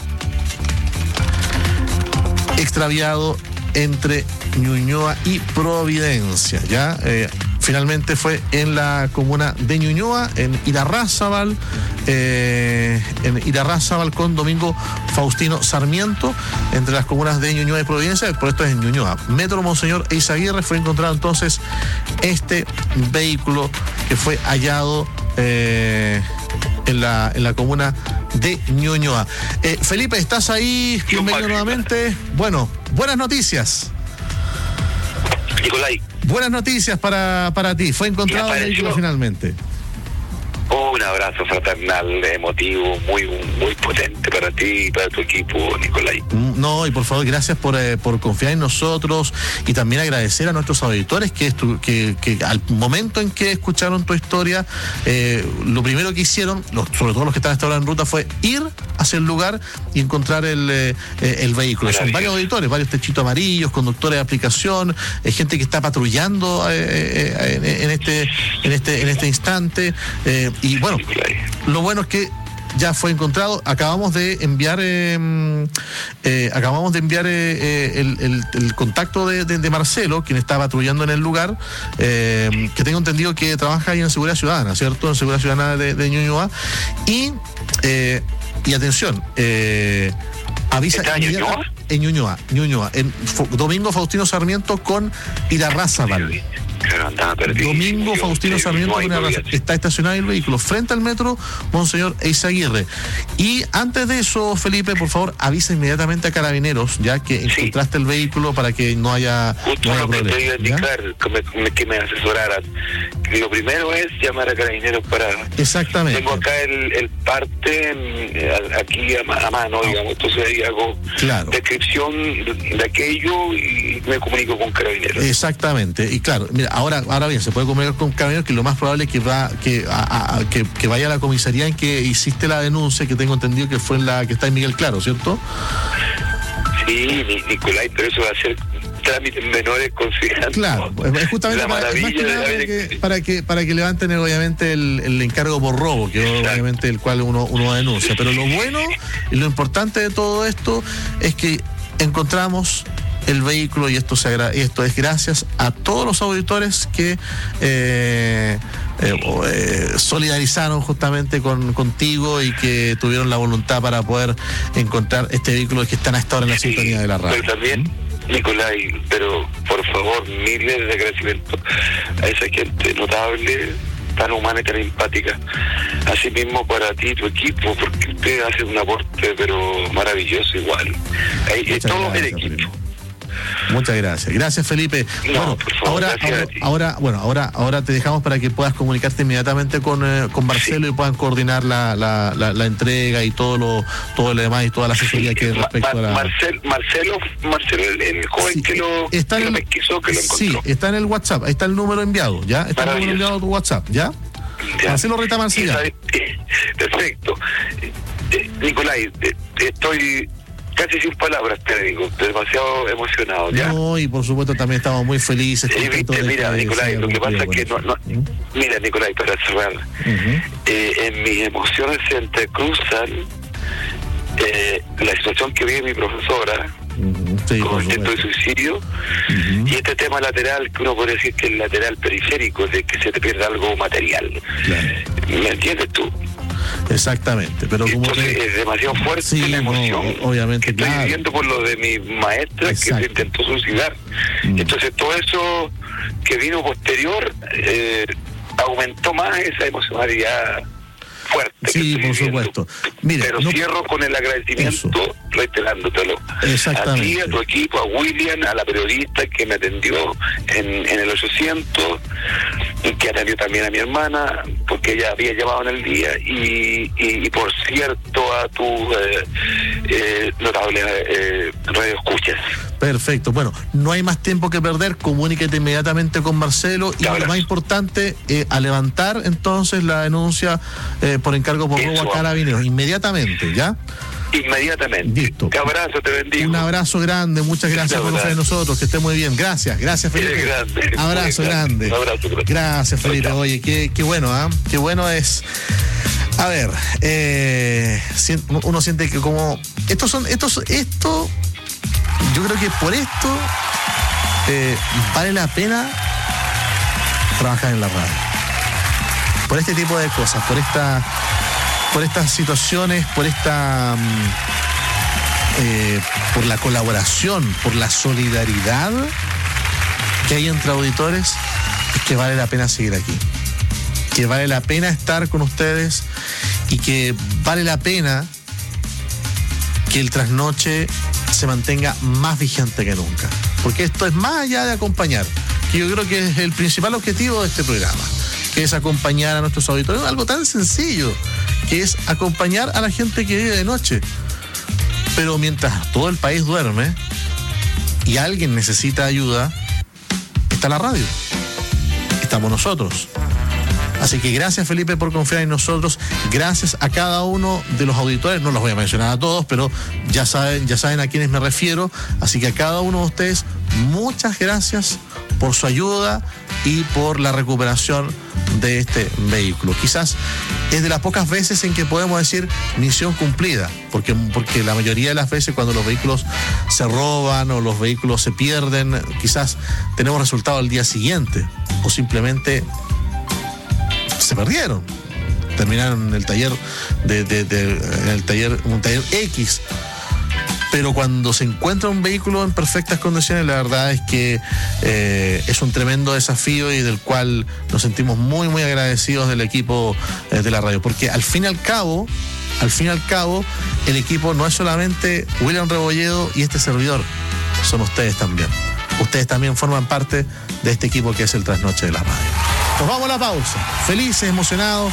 extraviado entre Ñuñoa y Providencia. Ya eh, finalmente fue en la comuna de Ñuñoa, en Irarrázaval, eh, en Irarrázaval con Domingo Faustino Sarmiento, entre las comunas de Ñuñoa y Providencia. Por esto es en Ñuñoa. Metro Monseñor Eizaguirre fue encontrado entonces este vehículo que fue hallado eh, en la en la comuna de Ñuñoa. Eh, Felipe, ¿estás ahí? Bienvenido nuevamente. Bueno, buenas noticias. Nicolai. Buenas noticias para, para ti. Fue encontrado el vehículo finalmente. Un abrazo fraternal, emotivo, muy muy potente para ti y para tu equipo, Nicolai. No, y por favor, gracias por, eh, por confiar en nosotros, y también agradecer a nuestros auditores que, estu- que, que al momento en que escucharon tu historia, eh, lo primero que hicieron, los, sobre todo los que están hasta ahora en ruta, fue ir hacia el lugar y encontrar el, eh, el vehículo. Son varios auditores, varios techitos amarillos, conductores de aplicación, eh, gente que está patrullando eh, eh, en, en este en este en este instante. Eh, y bueno, lo bueno es que ya fue encontrado. Acabamos de enviar eh, eh, acabamos de enviar eh, eh, el, el, el contacto de, de, de Marcelo, quien está patrullando en el lugar, eh, que tengo entendido que trabaja ahí en Seguridad Ciudadana, ¿cierto? En Seguridad Ciudadana de, de Ñuñoa. Y eh, y atención, eh, avisa ¿Está en Ñuñoa? En Ñuñoa, Ñuñoa, en F- Domingo Faustino Sarmiento con Irarrázaval. Domingo Faustino Sarmiento con Irarrázaval. Está estacionado el vehículo frente al metro Monseñor Eizaguirre. Y antes de eso, Felipe, por favor, avisa inmediatamente a Carabineros, ya que encontraste el vehículo, para que no haya, Justo no haya lo que problema. te iba a indicar, que me, que me asesoraran. Lo primero es llamar a Carabineros para... Exactamente. Tengo acá el, el parte eh, aquí a, ma- a mano, digamos, entonces ahí hago Claro. descripción de aquello y me comunico con Carabineros. Exactamente. Y claro, mira, ahora, ahora bien, se puede comunicar con Carabineros, que lo más probable es que va, que, a, a, que, que vaya a la comisaría en que hiciste la denuncia, que tengo entendido que fue en la que está en Miguel Claro, ¿cierto? Sí, Nicolás, pero eso va a ser trámites menores considerando. Claro, es justamente para, es más que nada que, para que para que levanten obviamente el, el encargo por robo, que Exacto. obviamente el cual uno, uno denuncia. Pero lo bueno y lo importante de todo esto es que encontramos el vehículo, y esto se agra- esto es gracias a todos los auditores que eh, eh, eh, solidarizaron justamente con contigo y que tuvieron la voluntad para poder encontrar este vehículo que están a esta hora en la sí, sintonía de la radio. Pero también, Nicolai, pero por favor, miles de agradecimientos a esa gente notable, tan humana y tan empática. Asimismo para ti y tu equipo, porque usted hace un aporte pero maravilloso igual. Ahí, todo el equipo. Felipe. Muchas gracias. Gracias, Felipe. No, bueno, por favor, ahora, ahora, ahora, bueno, ahora, ahora te dejamos para que puedas comunicarte inmediatamente con, eh, con Marcelo sí. y puedan coordinar la, la, la, la entrega y todo lo, todo lo demás y toda la asesoría sí. que respecto Ma- a la. Marcel, Marcelo, Marcelo, el, el joven sí. que lo, está que en lo el, pesquisó, que lo encontró. Sí, está en el WhatsApp. Ahí está el número enviado, ¿ya? Está el número enviado a tu WhatsApp, ¿ya? ya. Marcelo Reta Marcilla. Perfecto. Eh, Nicolai, eh, estoy casi sin palabras, te digo, demasiado emocionado, ¿ya? No, y por supuesto también estamos muy felices. Eh, viste, mira, Nicolai, lo que pasa es que no, no ¿Mm? mira, Nicolai, para cerrar, uh-huh. eh, en mis emociones se entrecruzan eh, la situación que vive mi profesora, uh-huh. sí, con el intento de suicidio, uh-huh. y este tema lateral, que uno podría decir que es el lateral periférico, de que se te pierda algo material. Claro. ¿Me entiendes tú? Exactamente, pero como entonces que... es demasiado fuerte sí, la emoción no, obviamente, que estoy claro. viviendo por lo de mi maestra. Exacto. Que se intentó suicidar. Mm. Entonces todo eso que vino posterior eh, aumentó más esa emocionalidad fuerte. Sí, por supuesto. Mira, pero no... cierro con el agradecimiento, eso. reiterándotelo. Exactamente. A ti, a tu equipo, a William, a la periodista que me atendió en, en el ochocientos, y que atendió también a mi hermana, porque ella había llamado en el día, y, y, y por cierto a tu eh, eh, notable eh, radio escuchas. Perfecto. Bueno, no hay más tiempo que perder. Comuníquete inmediatamente con Marcelo y lo más importante, eh, a levantar entonces la denuncia eh, por encargo por robo a Carabineros. Inmediatamente, ¿ya? Inmediatamente. Listo. Un abrazo, te bendigo. Un abrazo grande, muchas gracias por confiar en nosotros, que esté muy bien. Gracias, gracias Felipe. Grande, abrazo grande. Un abrazo grande. Gracias Felipe. Oye, qué, qué bueno, ¿ah? ¿eh? Qué bueno es. A ver, eh, uno siente que como estos son, estos, esto, yo creo que por esto eh, vale la pena trabajar en la radio. Por este tipo de cosas, por esta. por estas situaciones, por esta eh, por la colaboración, por la solidaridad que hay entre auditores, es que vale la pena seguir aquí, que vale la pena estar con ustedes y que vale la pena que el trasnoche se mantenga más vigente que nunca, porque esto es más allá de acompañar, que yo creo que es el principal objetivo de este programa, que es acompañar a nuestros auditores, algo tan sencillo, que es acompañar a la gente que vive de noche. Pero mientras todo el país duerme y alguien necesita ayuda, está la radio, estamos nosotros. Así que gracias Felipe por confiar en nosotros, gracias a cada uno de los auditores, no los voy a mencionar a todos, pero ya saben, ya saben a quiénes me refiero, así que a cada uno de ustedes, muchas gracias por su ayuda y por la recuperación de este vehículo. Quizás es de las pocas veces en que podemos decir misión cumplida, porque, porque la mayoría de las veces cuando los vehículos se roban o los vehículos se pierden, quizás tenemos resultado al día siguiente o simplemente se perdieron, terminaron en el taller de, de, de en el taller, un taller X. Pero cuando se encuentra un vehículo en perfectas condiciones, la verdad es que eh, es un tremendo desafío y del cual nos sentimos muy, muy agradecidos del equipo eh, de la radio. Porque al fin y al cabo, al fin y al cabo, el equipo no es solamente William Rebolledo y este servidor, son ustedes también. Ustedes también forman parte de este equipo que es el Trasnoche de la Radio. Nos vamos a la pausa, felices, emocionados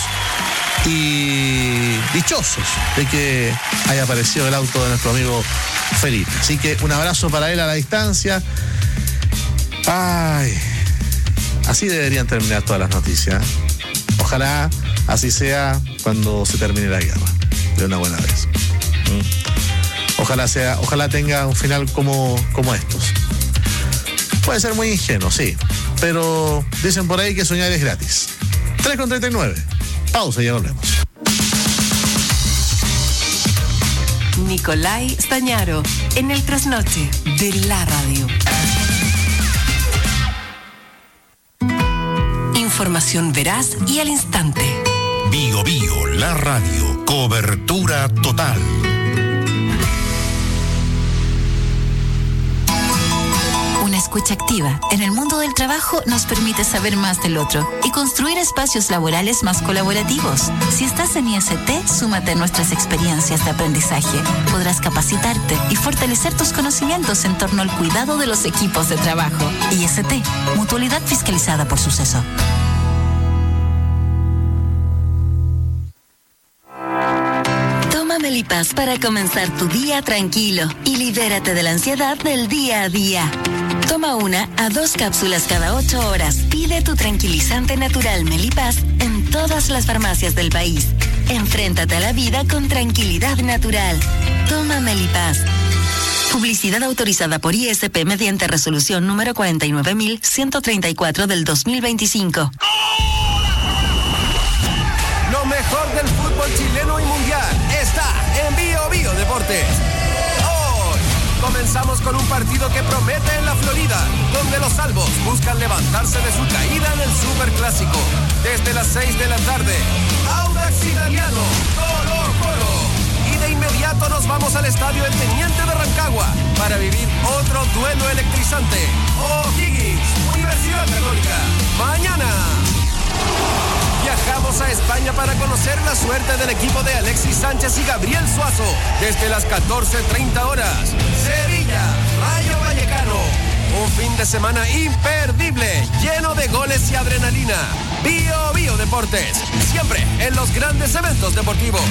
y dichosos de que haya aparecido el auto de nuestro amigo Felipe. Así que un abrazo para él a la distancia. Ay, Así deberían terminar todas las noticias. Ojalá así sea cuando se termine la guerra, de una buena vez. ¿Mm? Ojalá sea, ojalá tenga un final como, como estos. Puede ser muy ingenuo, sí, pero dicen por ahí que soñar es gratis. tres con treinta y nueve. Pausa y ya volvemos. Nicolai Stañaro, en el trasnoche de la radio. Información veraz y al instante. Bio Bio, la radio, cobertura total. Una escucha activa en el mundo del trabajo nos permite saber más del otro y construir espacios laborales más colaborativos. Si estás en I S T, súmate a nuestras experiencias de aprendizaje. Podrás capacitarte y fortalecer tus conocimientos en torno al cuidado de los equipos de trabajo. I S T, mutualidad fiscalizada por Suceso. Melipaz para comenzar tu día tranquilo y libérate de la ansiedad del día a día. Toma una a dos cápsulas cada ocho horas. Pide tu tranquilizante natural Melipaz en todas las farmacias del país. Enfréntate a la vida con tranquilidad natural. Toma Melipaz. Publicidad autorizada por I S P mediante resolución número cuarenta y nueve mil ciento treinta y cuatro del dos mil veinticinco. Lo mejor del fútbol chileno y mundial está en Bio Bio Deportes. Hoy comenzamos con un partido que promete en la Florida, donde los salvos buscan levantarse de su caída en el Superclásico. Desde las seis de la tarde, Audax Italiano, Colo Colo. Y de inmediato nos vamos al estadio El Teniente de Rancagua para vivir otro duelo electrizante. O'Higgins, Universidad Católica. Mañana viajamos a España para conocer la suerte del equipo de Alexis Sánchez y Gabriel Suazo. Desde las catorce treinta horas, Sevilla, Rayo Vallecano. Un fin de semana imperdible, lleno de goles y adrenalina. Bio Bio Deportes, siempre en los grandes eventos deportivos.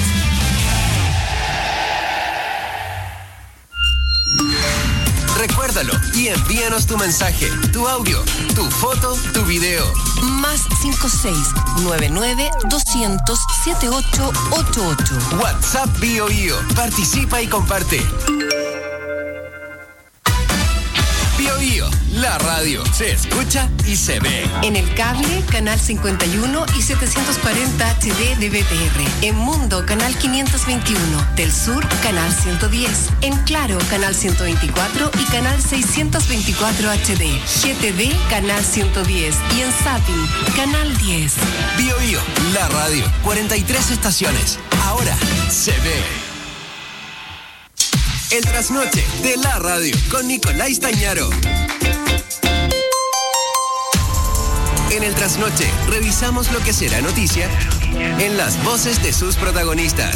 Recuérdalo y envíanos tu mensaje, tu audio, tu foto, tu video. Más cinco seis nueve nueve dos cero cero siete ocho ocho ocho. WhatsApp Bio Bio. Participa y comparte. Bio Bio, la radio se escucha y se ve. En el cable, canal cincuenta y uno y setecientos cuarenta H D de B T R. En Mundo, canal quinientos veintiuno. Del Sur, canal ciento diez. En Claro, canal ciento veinticuatro y canal seiscientos veinticuatro H D. G T V, canal ciento diez. Y en Sapin, canal diez. Bio Bio, la radio. cuarenta y tres estaciones. Ahora se ve. El trasnoche de la radio con Nicolai Stañaro. En el trasnoche revisamos lo que será noticia en las voces de sus protagonistas.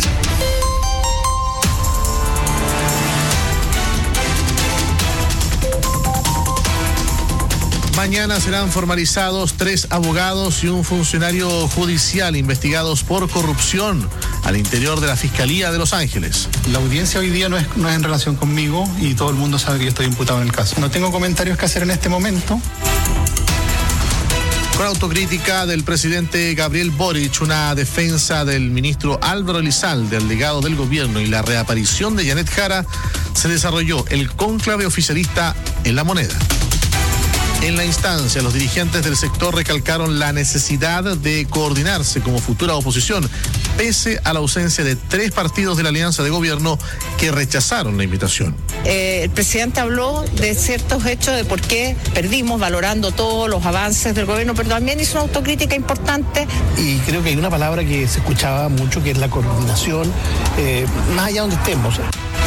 Mañana serán formalizados tres abogados y un funcionario judicial investigados por corrupción al interior de la Fiscalía de Los Ángeles. La audiencia hoy día no es, no es en relación conmigo y todo el mundo sabe que yo estoy imputado en el caso. No tengo comentarios que hacer en este momento. Con autocrítica del presidente Gabriel Boric, una defensa del ministro Álvaro Elizalde, el legado del gobierno y la reaparición de Janet Jara, se desarrolló el cónclave oficialista en La Moneda. En la instancia, los dirigentes del sector recalcaron la necesidad de coordinarse como futura oposición, pese a la ausencia de tres partidos de la alianza de gobierno que rechazaron la invitación. Eh, el presidente habló de ciertos hechos de por qué perdimos, valorando todos los avances del gobierno, pero también hizo una autocrítica importante. Y creo que hay una palabra que se escuchaba mucho, que es la coordinación, eh, más allá donde estemos.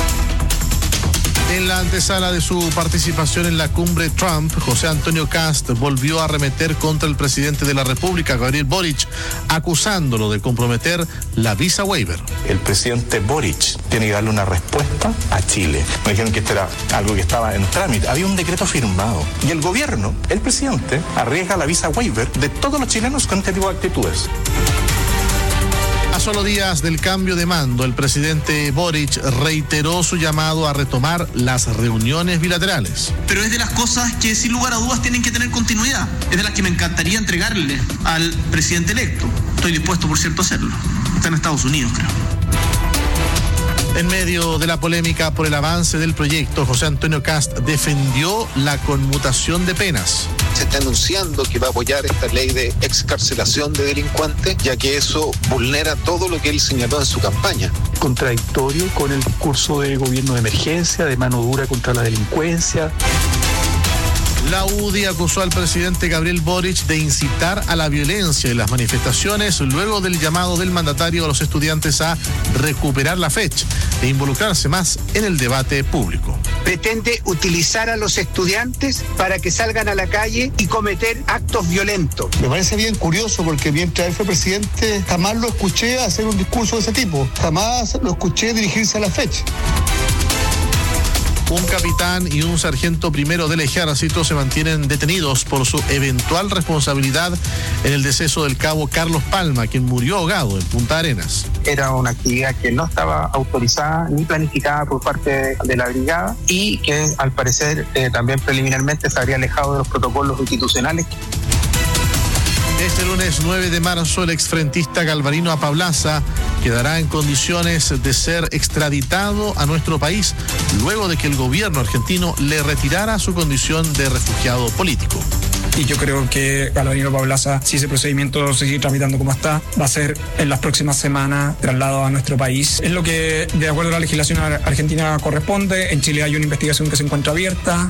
En la antesala de su participación en la cumbre Trump, José Antonio Kast volvió a arremeter contra el presidente de la República, Gabriel Boric, acusándolo de comprometer la visa waiver. El presidente Boric tiene que darle una respuesta a Chile. Me dijeron que esto era algo que estaba en trámite. Había un decreto firmado. Y el gobierno, el presidente, arriesga la visa waiver de todos los chilenos con este tipo de actitudes. A solo días del cambio de mando, el presidente Boric reiteró su llamado a retomar las reuniones bilaterales. Pero es de las cosas que sin lugar a dudas tienen que tener continuidad. Es de las que me encantaría entregarle al presidente electo. Estoy dispuesto, por cierto, a hacerlo. Está en Estados Unidos, creo. En medio de la polémica por el avance del proyecto, José Antonio Kast defendió la conmutación de penas. Se está anunciando que va a apoyar esta ley de excarcelación de delincuentes, ya que eso vulnera todo lo que él señaló en su campaña. Contradictorio con el discurso de gobierno de emergencia, de mano dura contra la delincuencia. La U D I acusó al presidente Gabriel Boric de incitar a la violencia en las manifestaciones luego del llamado del mandatario a los estudiantes a recuperar la fecha e involucrarse más en el debate público. Pretende utilizar a los estudiantes para que salgan a la calle y cometer actos violentos. Me parece bien curioso porque mientras él fue presidente jamás lo escuché hacer un discurso de ese tipo, jamás lo escuché dirigirse a la fecha. Un capitán y un sargento primero del ejército se mantienen detenidos por su eventual responsabilidad en el deceso del cabo Carlos Palma, quien murió ahogado en Punta Arenas. Era una actividad que no estaba autorizada ni planificada por parte de la brigada y que al parecer eh, también preliminarmente se habría alejado de los protocolos institucionales. Este lunes nueve de marzo, el exfrentista Galvarino Apablaza quedará en condiciones de ser extraditado a nuestro país luego de que el gobierno argentino le retirara su condición de refugiado político. Y yo creo que Galvarino Apablaza, si ese procedimiento sigue tramitando como está, va a ser en las próximas semanas trasladado a nuestro país. Es lo que, de acuerdo a la legislación argentina, corresponde. En Chile hay una investigación que se encuentra abierta.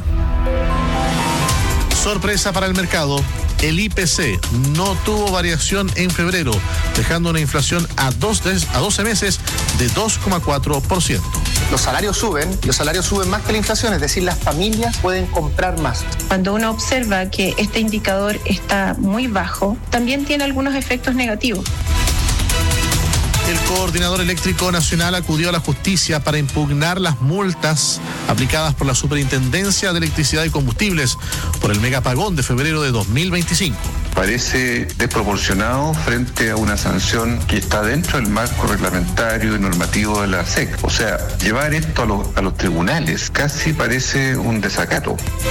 Sorpresa para el mercado. El I P C no tuvo variación en febrero, dejando una inflación a, dos, a doce meses de dos coma cuatro por ciento. Los salarios suben, los salarios suben más que la inflación, es decir, las familias pueden comprar más. Cuando uno observa que este indicador está muy bajo, también tiene algunos efectos negativos. El coordinador eléctrico nacional acudió a la justicia para impugnar las multas aplicadas por la Superintendencia de Electricidad y Combustibles por el megapagón de febrero de dos mil veinticinco. Parece desproporcionado frente a una sanción que está dentro del marco reglamentario y normativo de la S E C. O sea, llevar esto a los, a los tribunales casi parece un desacato.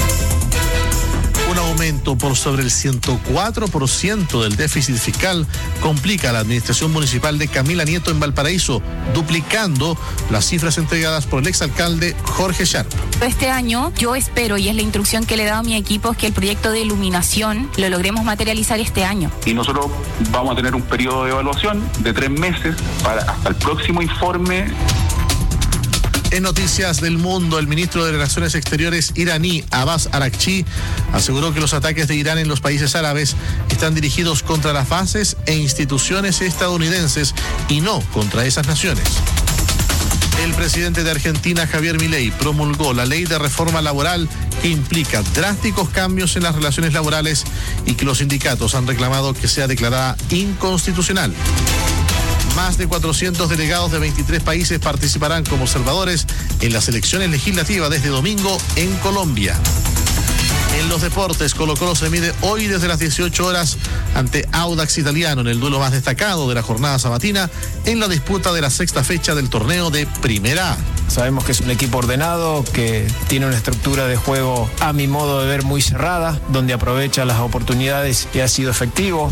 Un aumento por sobre el ciento cuatro por ciento del déficit fiscal complica a la administración municipal de Camila Nieto en Valparaíso, duplicando las cifras entregadas por el exalcalde Jorge Sharp. Este año yo espero, y es la instrucción que le he dado a mi equipo, es que el proyecto de iluminación lo logremos materializar este año. Y nosotros vamos a tener un periodo de evaluación de tres meses para hasta el próximo informe. En noticias del mundo, el ministro de Relaciones Exteriores iraní, Abbas Araghchi, aseguró que los ataques de Irán en los países árabes están dirigidos contra las bases e instituciones estadounidenses y no contra esas naciones. El presidente de Argentina, Javier Milei, promulgó la ley de reforma laboral que implica drásticos cambios en las relaciones laborales y que los sindicatos han reclamado que sea declarada inconstitucional. Más de cuatrocientos delegados de veintitrés países participarán como observadores en las elecciones legislativas desde domingo en Colombia. En los deportes, Colo-Colo se mide hoy desde las dieciocho horas ante Audax Italiano en el duelo más destacado de la jornada sabatina en la disputa de la sexta fecha del torneo de Primera A. Sabemos que es un equipo ordenado, que tiene una estructura de juego, a mi modo de ver, muy cerrada, donde aprovecha las oportunidades y ha sido efectivo.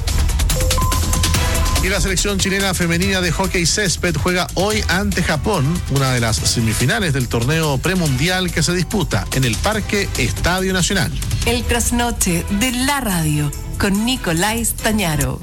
Y la selección chilena femenina de hockey césped juega hoy ante Japón, una de las semifinales del torneo premundial que se disputa en el Parque Estadio Nacional. El trasnoche de la radio con Nicolás Tañaro.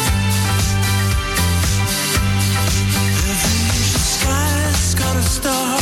Sky's got a star.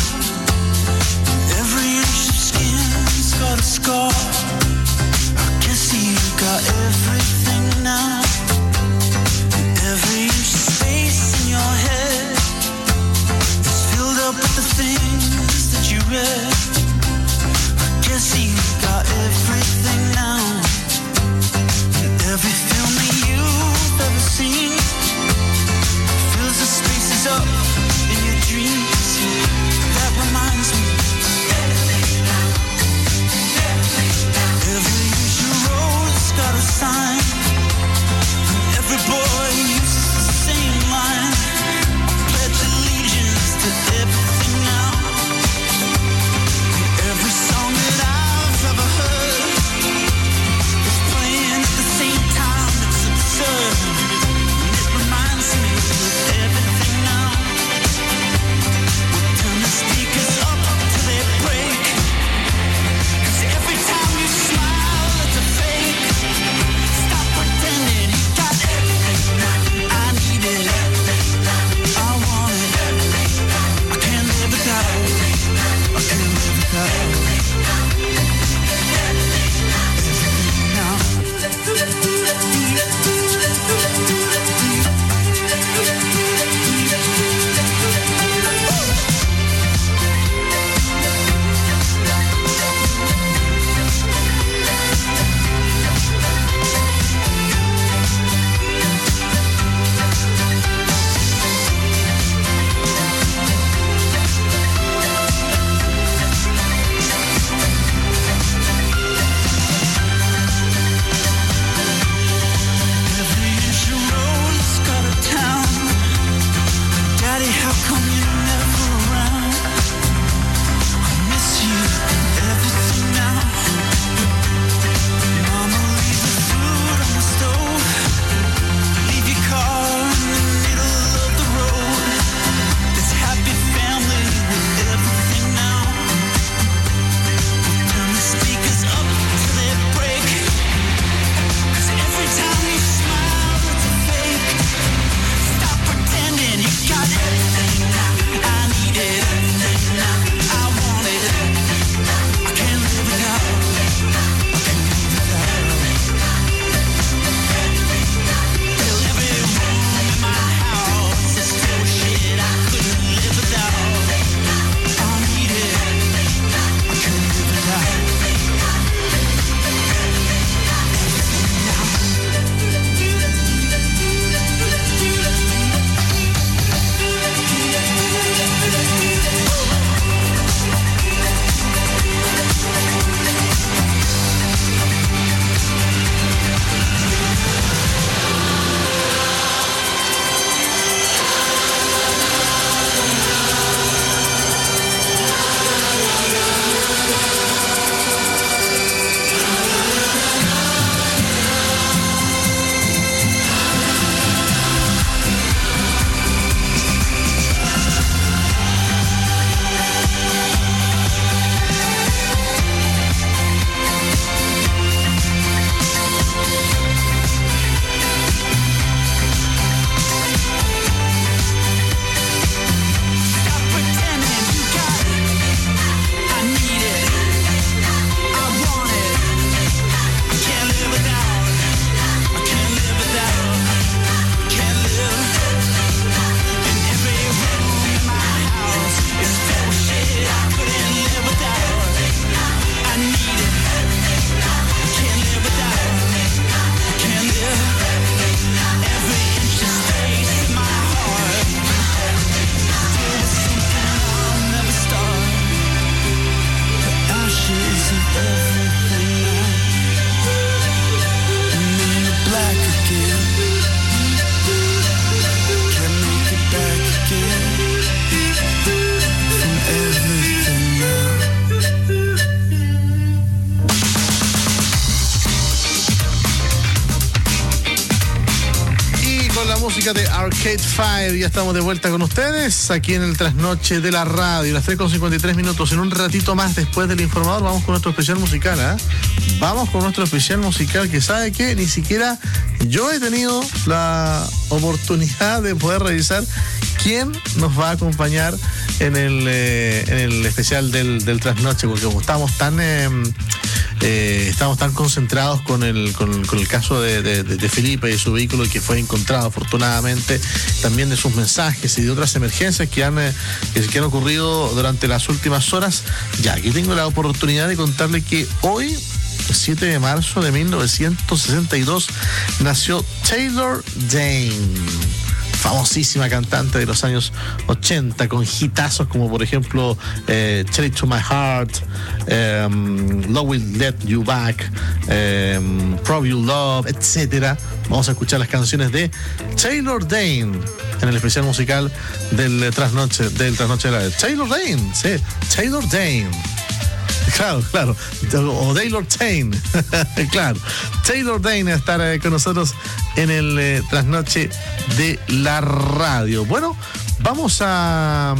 música de Arcade Fire. Ya estamos de vuelta con ustedes aquí en el Trasnoche de la Radio. Las tres con cincuenta y tres minutos. En un ratito más después del informador vamos con nuestro especial musical. ¿eh? Vamos con nuestro especial musical que sabe que ni siquiera yo he tenido la oportunidad de poder revisar quién nos va a acompañar en el, eh, en el especial del, del Trasnoche, porque como estamos tan eh, eh, estamos tan concentrados con el con, con el caso de, de, de Felipe y su vehículo que fue encontrado afortunadamente, también de sus mensajes y de otras emergencias que han, eh, que han ocurrido durante las últimas horas. Ya aquí tengo la oportunidad de contarle que hoy, siete de marzo de mil novecientos sesenta y dos, nació Taylor Dayne, famosísima cantante de los años ochenta, con hitazos como por ejemplo eh, Tell It to My Heart, um, Love Will Let You Back, um, Prove You Love, etcétera. Vamos a escuchar las canciones de Taylor Dayne en el especial musical del trasnoche, del trasnoche de la Taylor Dayne, sí, Taylor Dayne. Claro, claro. O Taylor Dayne. Claro. Taylor Dayne a estar eh, con nosotros en el eh, trasnoche de la radio. Bueno, vamos a...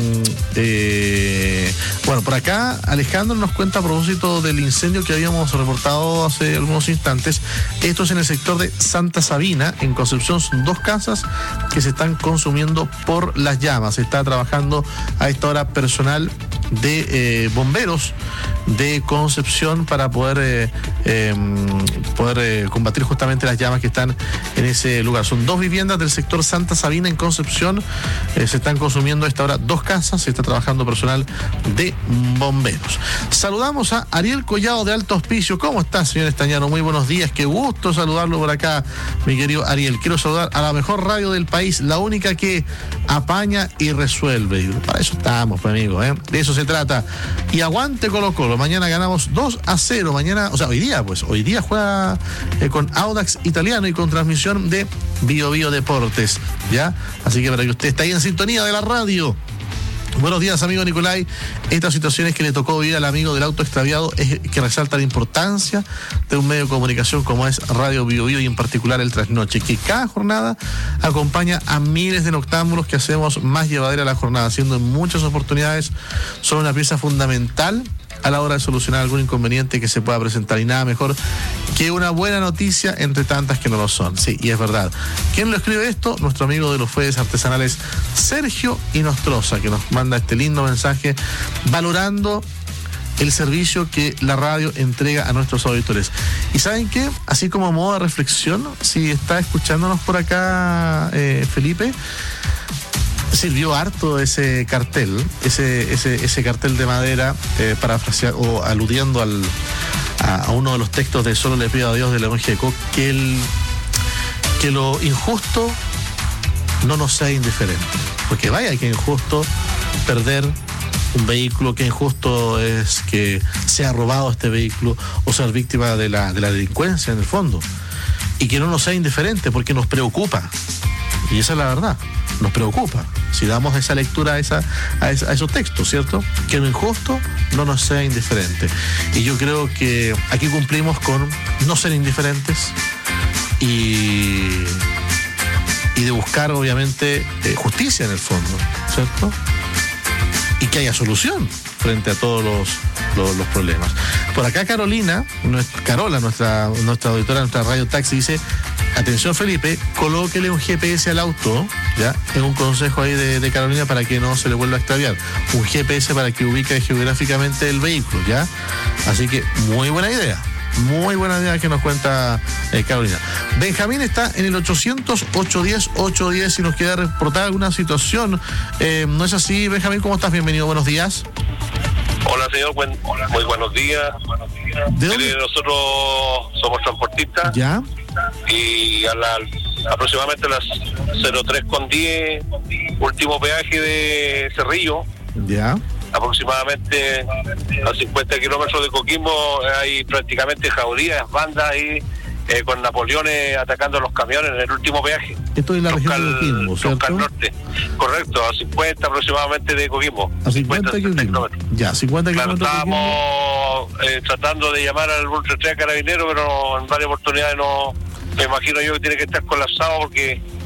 Eh, bueno, por acá Alejandro nos cuenta a propósito del incendio que habíamos reportado hace algunos instantes. Esto es en el sector de Santa Sabina, en Concepción. Son dos casas que se están consumiendo por las llamas. Se está trabajando a esta hora personal de eh, bomberos de Concepción para poder eh, eh, poder eh, combatir justamente las llamas que están en ese lugar. Son dos viviendas del sector Santa Sabina en Concepción. Eh, se están consumiendo a esta hora dos casas. Se está trabajando personal de bomberos. Saludamos a Ariel Collado de Alto Hospicio. ¿Cómo está, señor Estañaro? Muy buenos días. Qué gusto saludarlo por acá, mi querido Ariel. Quiero saludar a la mejor radio del país, la única que apaña y resuelve. Y para eso estamos, pues, amigo, ¿eh? De eso se trata. Y aguante Colo Colo. Mañana ganamos dos a cero. Mañana, o sea, hoy día, pues, hoy día juega eh, con Audax Italiano y con transmisión de Bio Bio Deportes, ¿ya? Así que para que usted esté ahí en sintonía de la radio. Buenos días, amigo Nicolai. Estas situaciones que le tocó vivir al amigo del auto extraviado es que resalta la importancia de un medio de comunicación como es Radio Bio Bio y en particular el Trasnoche, que cada jornada acompaña a miles de noctámbulos que hacemos más llevadera la jornada, siendo en muchas oportunidades son una pieza fundamental a la hora de solucionar algún inconveniente que se pueda presentar, y nada mejor que una buena noticia entre tantas que no lo son. Sí, y es verdad. ¿Quién lo escribe esto? Nuestro amigo de los fuelles artesanales Sergio Inostroza, que nos manda este lindo mensaje valorando el servicio que la radio entrega a nuestros auditores. Y ¿saben qué? Así como modo de reflexión, si está escuchándonos por acá eh, Felipe, sirvió harto ese cartel, ese ese ese cartel de madera, eh, parafrasear o aludiendo al a, a uno de los textos de Solo le pido a Dios de León Gieco, que el que lo injusto no nos sea indiferente, porque vaya que injusto perder un vehículo, que injusto es que sea robado este vehículo o ser víctima de la de la delincuencia en el fondo, y que no nos sea indiferente porque nos preocupa, y esa es la verdad. Nos preocupa, si damos esa lectura a, esa, a, esa, a esos textos, ¿cierto? Que lo injusto no nos sea indiferente. Y yo creo que aquí cumplimos con no ser indiferentes y, y de buscar, obviamente, eh, justicia en el fondo, ¿cierto? Y que haya solución frente a todos los, los, los problemas. Por acá Carolina, nuestra, Carola, nuestra, nuestra auditora, nuestra Radio Taxi, dice: atención Felipe, colóquele un G P S al auto, ya, es un consejo ahí de, de Carolina para que no se le vuelva a extraviar. Un G P S para que ubique geográficamente el vehículo, ya. Así que muy buena idea, muy buena idea que nos cuenta eh, Carolina. Benjamín está en el ochocientos, ochocientos diez, ochocientos diez si nos quiere reportar alguna situación. Eh, ¿No es así, Benjamín? ¿Cómo estás? Bienvenido, buenos días. Hola, señor, buen, muy buenos días. ¿De dónde? Mire, nosotros somos transportistas. Ya. Y a la, aproximadamente a las cero tres con diez, último peaje de Cerrillo. Ya. Aproximadamente a cincuenta kilómetros de Coquimbo hay prácticamente jaurías, bandas ahí eh, con Napoleones atacando a los camiones en el último peaje. Esto es la región de Coquimbo, ¿cierto? Al norte. Correcto, a cincuenta aproximadamente de Coquimbo. A cincuenta kilómetros. Ya, cincuenta claro, kilómetros. Estábamos eh, tratando de llamar al Ultra tres Carabinero, pero en varias oportunidades no. Me imagino yo que tiene que estar colapsado porque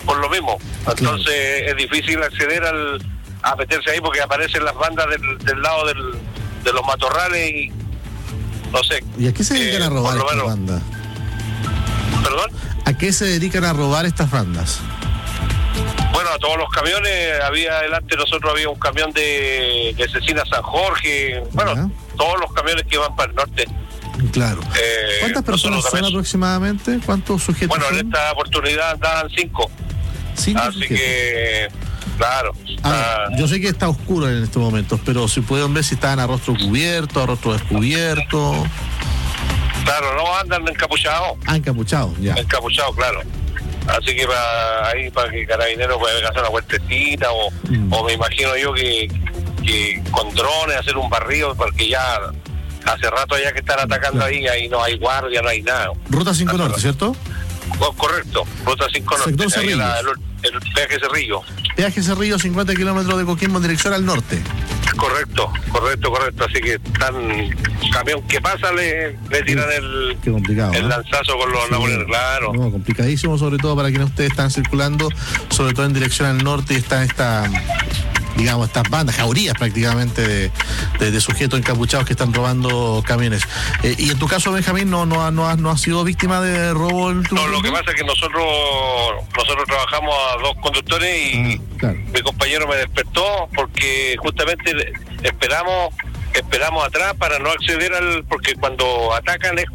por lo mismo. Entonces es difícil acceder al a meterse ahí porque aparecen las bandas del, del lado del, de los matorrales y no sé. ¿Y a qué se dedican eh, a robar por lo estas menos. bandas? ¿Perdón? ¿A qué se dedican a robar estas bandas? Bueno, a todos los camiones, había delante de nosotros había un camión de, de Cecina San Jorge, bueno, Ajá. todos los camiones que van para el norte. Claro. Eh, ¿Cuántas personas nosotros son también- aproximadamente? ¿Cuántos sujetos Bueno, son? en esta oportunidad andaban cinco. Cinco Así sujetos. que, claro. Ah, yo sé que está oscuro en estos momentos, pero si pueden ver si están a rostro cubierto, a rostro descubierto. Claro, no andan encapuchados. Ah, encapuchados, ya. Encapuchados, claro. Así que para ahí, para que Carabineros pueda hacer una vueltecita o, Mm. o me imagino yo que, que con drones hacer un barrido, porque ya hace rato ya que están atacando ahí, ahí no hay guardia, no hay nada. Ruta cinco Norte, ¿cierto? Oh, correcto, ruta cinco Norte, Sector ahí Cerrillos. la- el, el peaje Cerrillo. Peaje Cerrillo, cincuenta kilómetros de Coquimbo en dirección al norte. Correcto, correcto, correcto. Así que tan camión que pasa le, le tiran el, Qué complicado. el ¿eh? lanzazo con los Sí. napoleones, claro. No, complicadísimo, sobre todo para quienes ustedes están circulando, sobre todo en dirección al norte, y está esta, digamos, estas bandas, jaurías prácticamente de, de- de sujetos encapuchados que están robando camiones. Eh, y en tu caso, Benjamín, ¿no, no, ha- no, has, no has sido víctima de robo en tu No, lo que pasa es que nosotros nosotros trabajamos a dos conductores y claro. mi compañero me despertó porque justamente esperamos esperamos atrás para no acceder al, porque cuando atacan es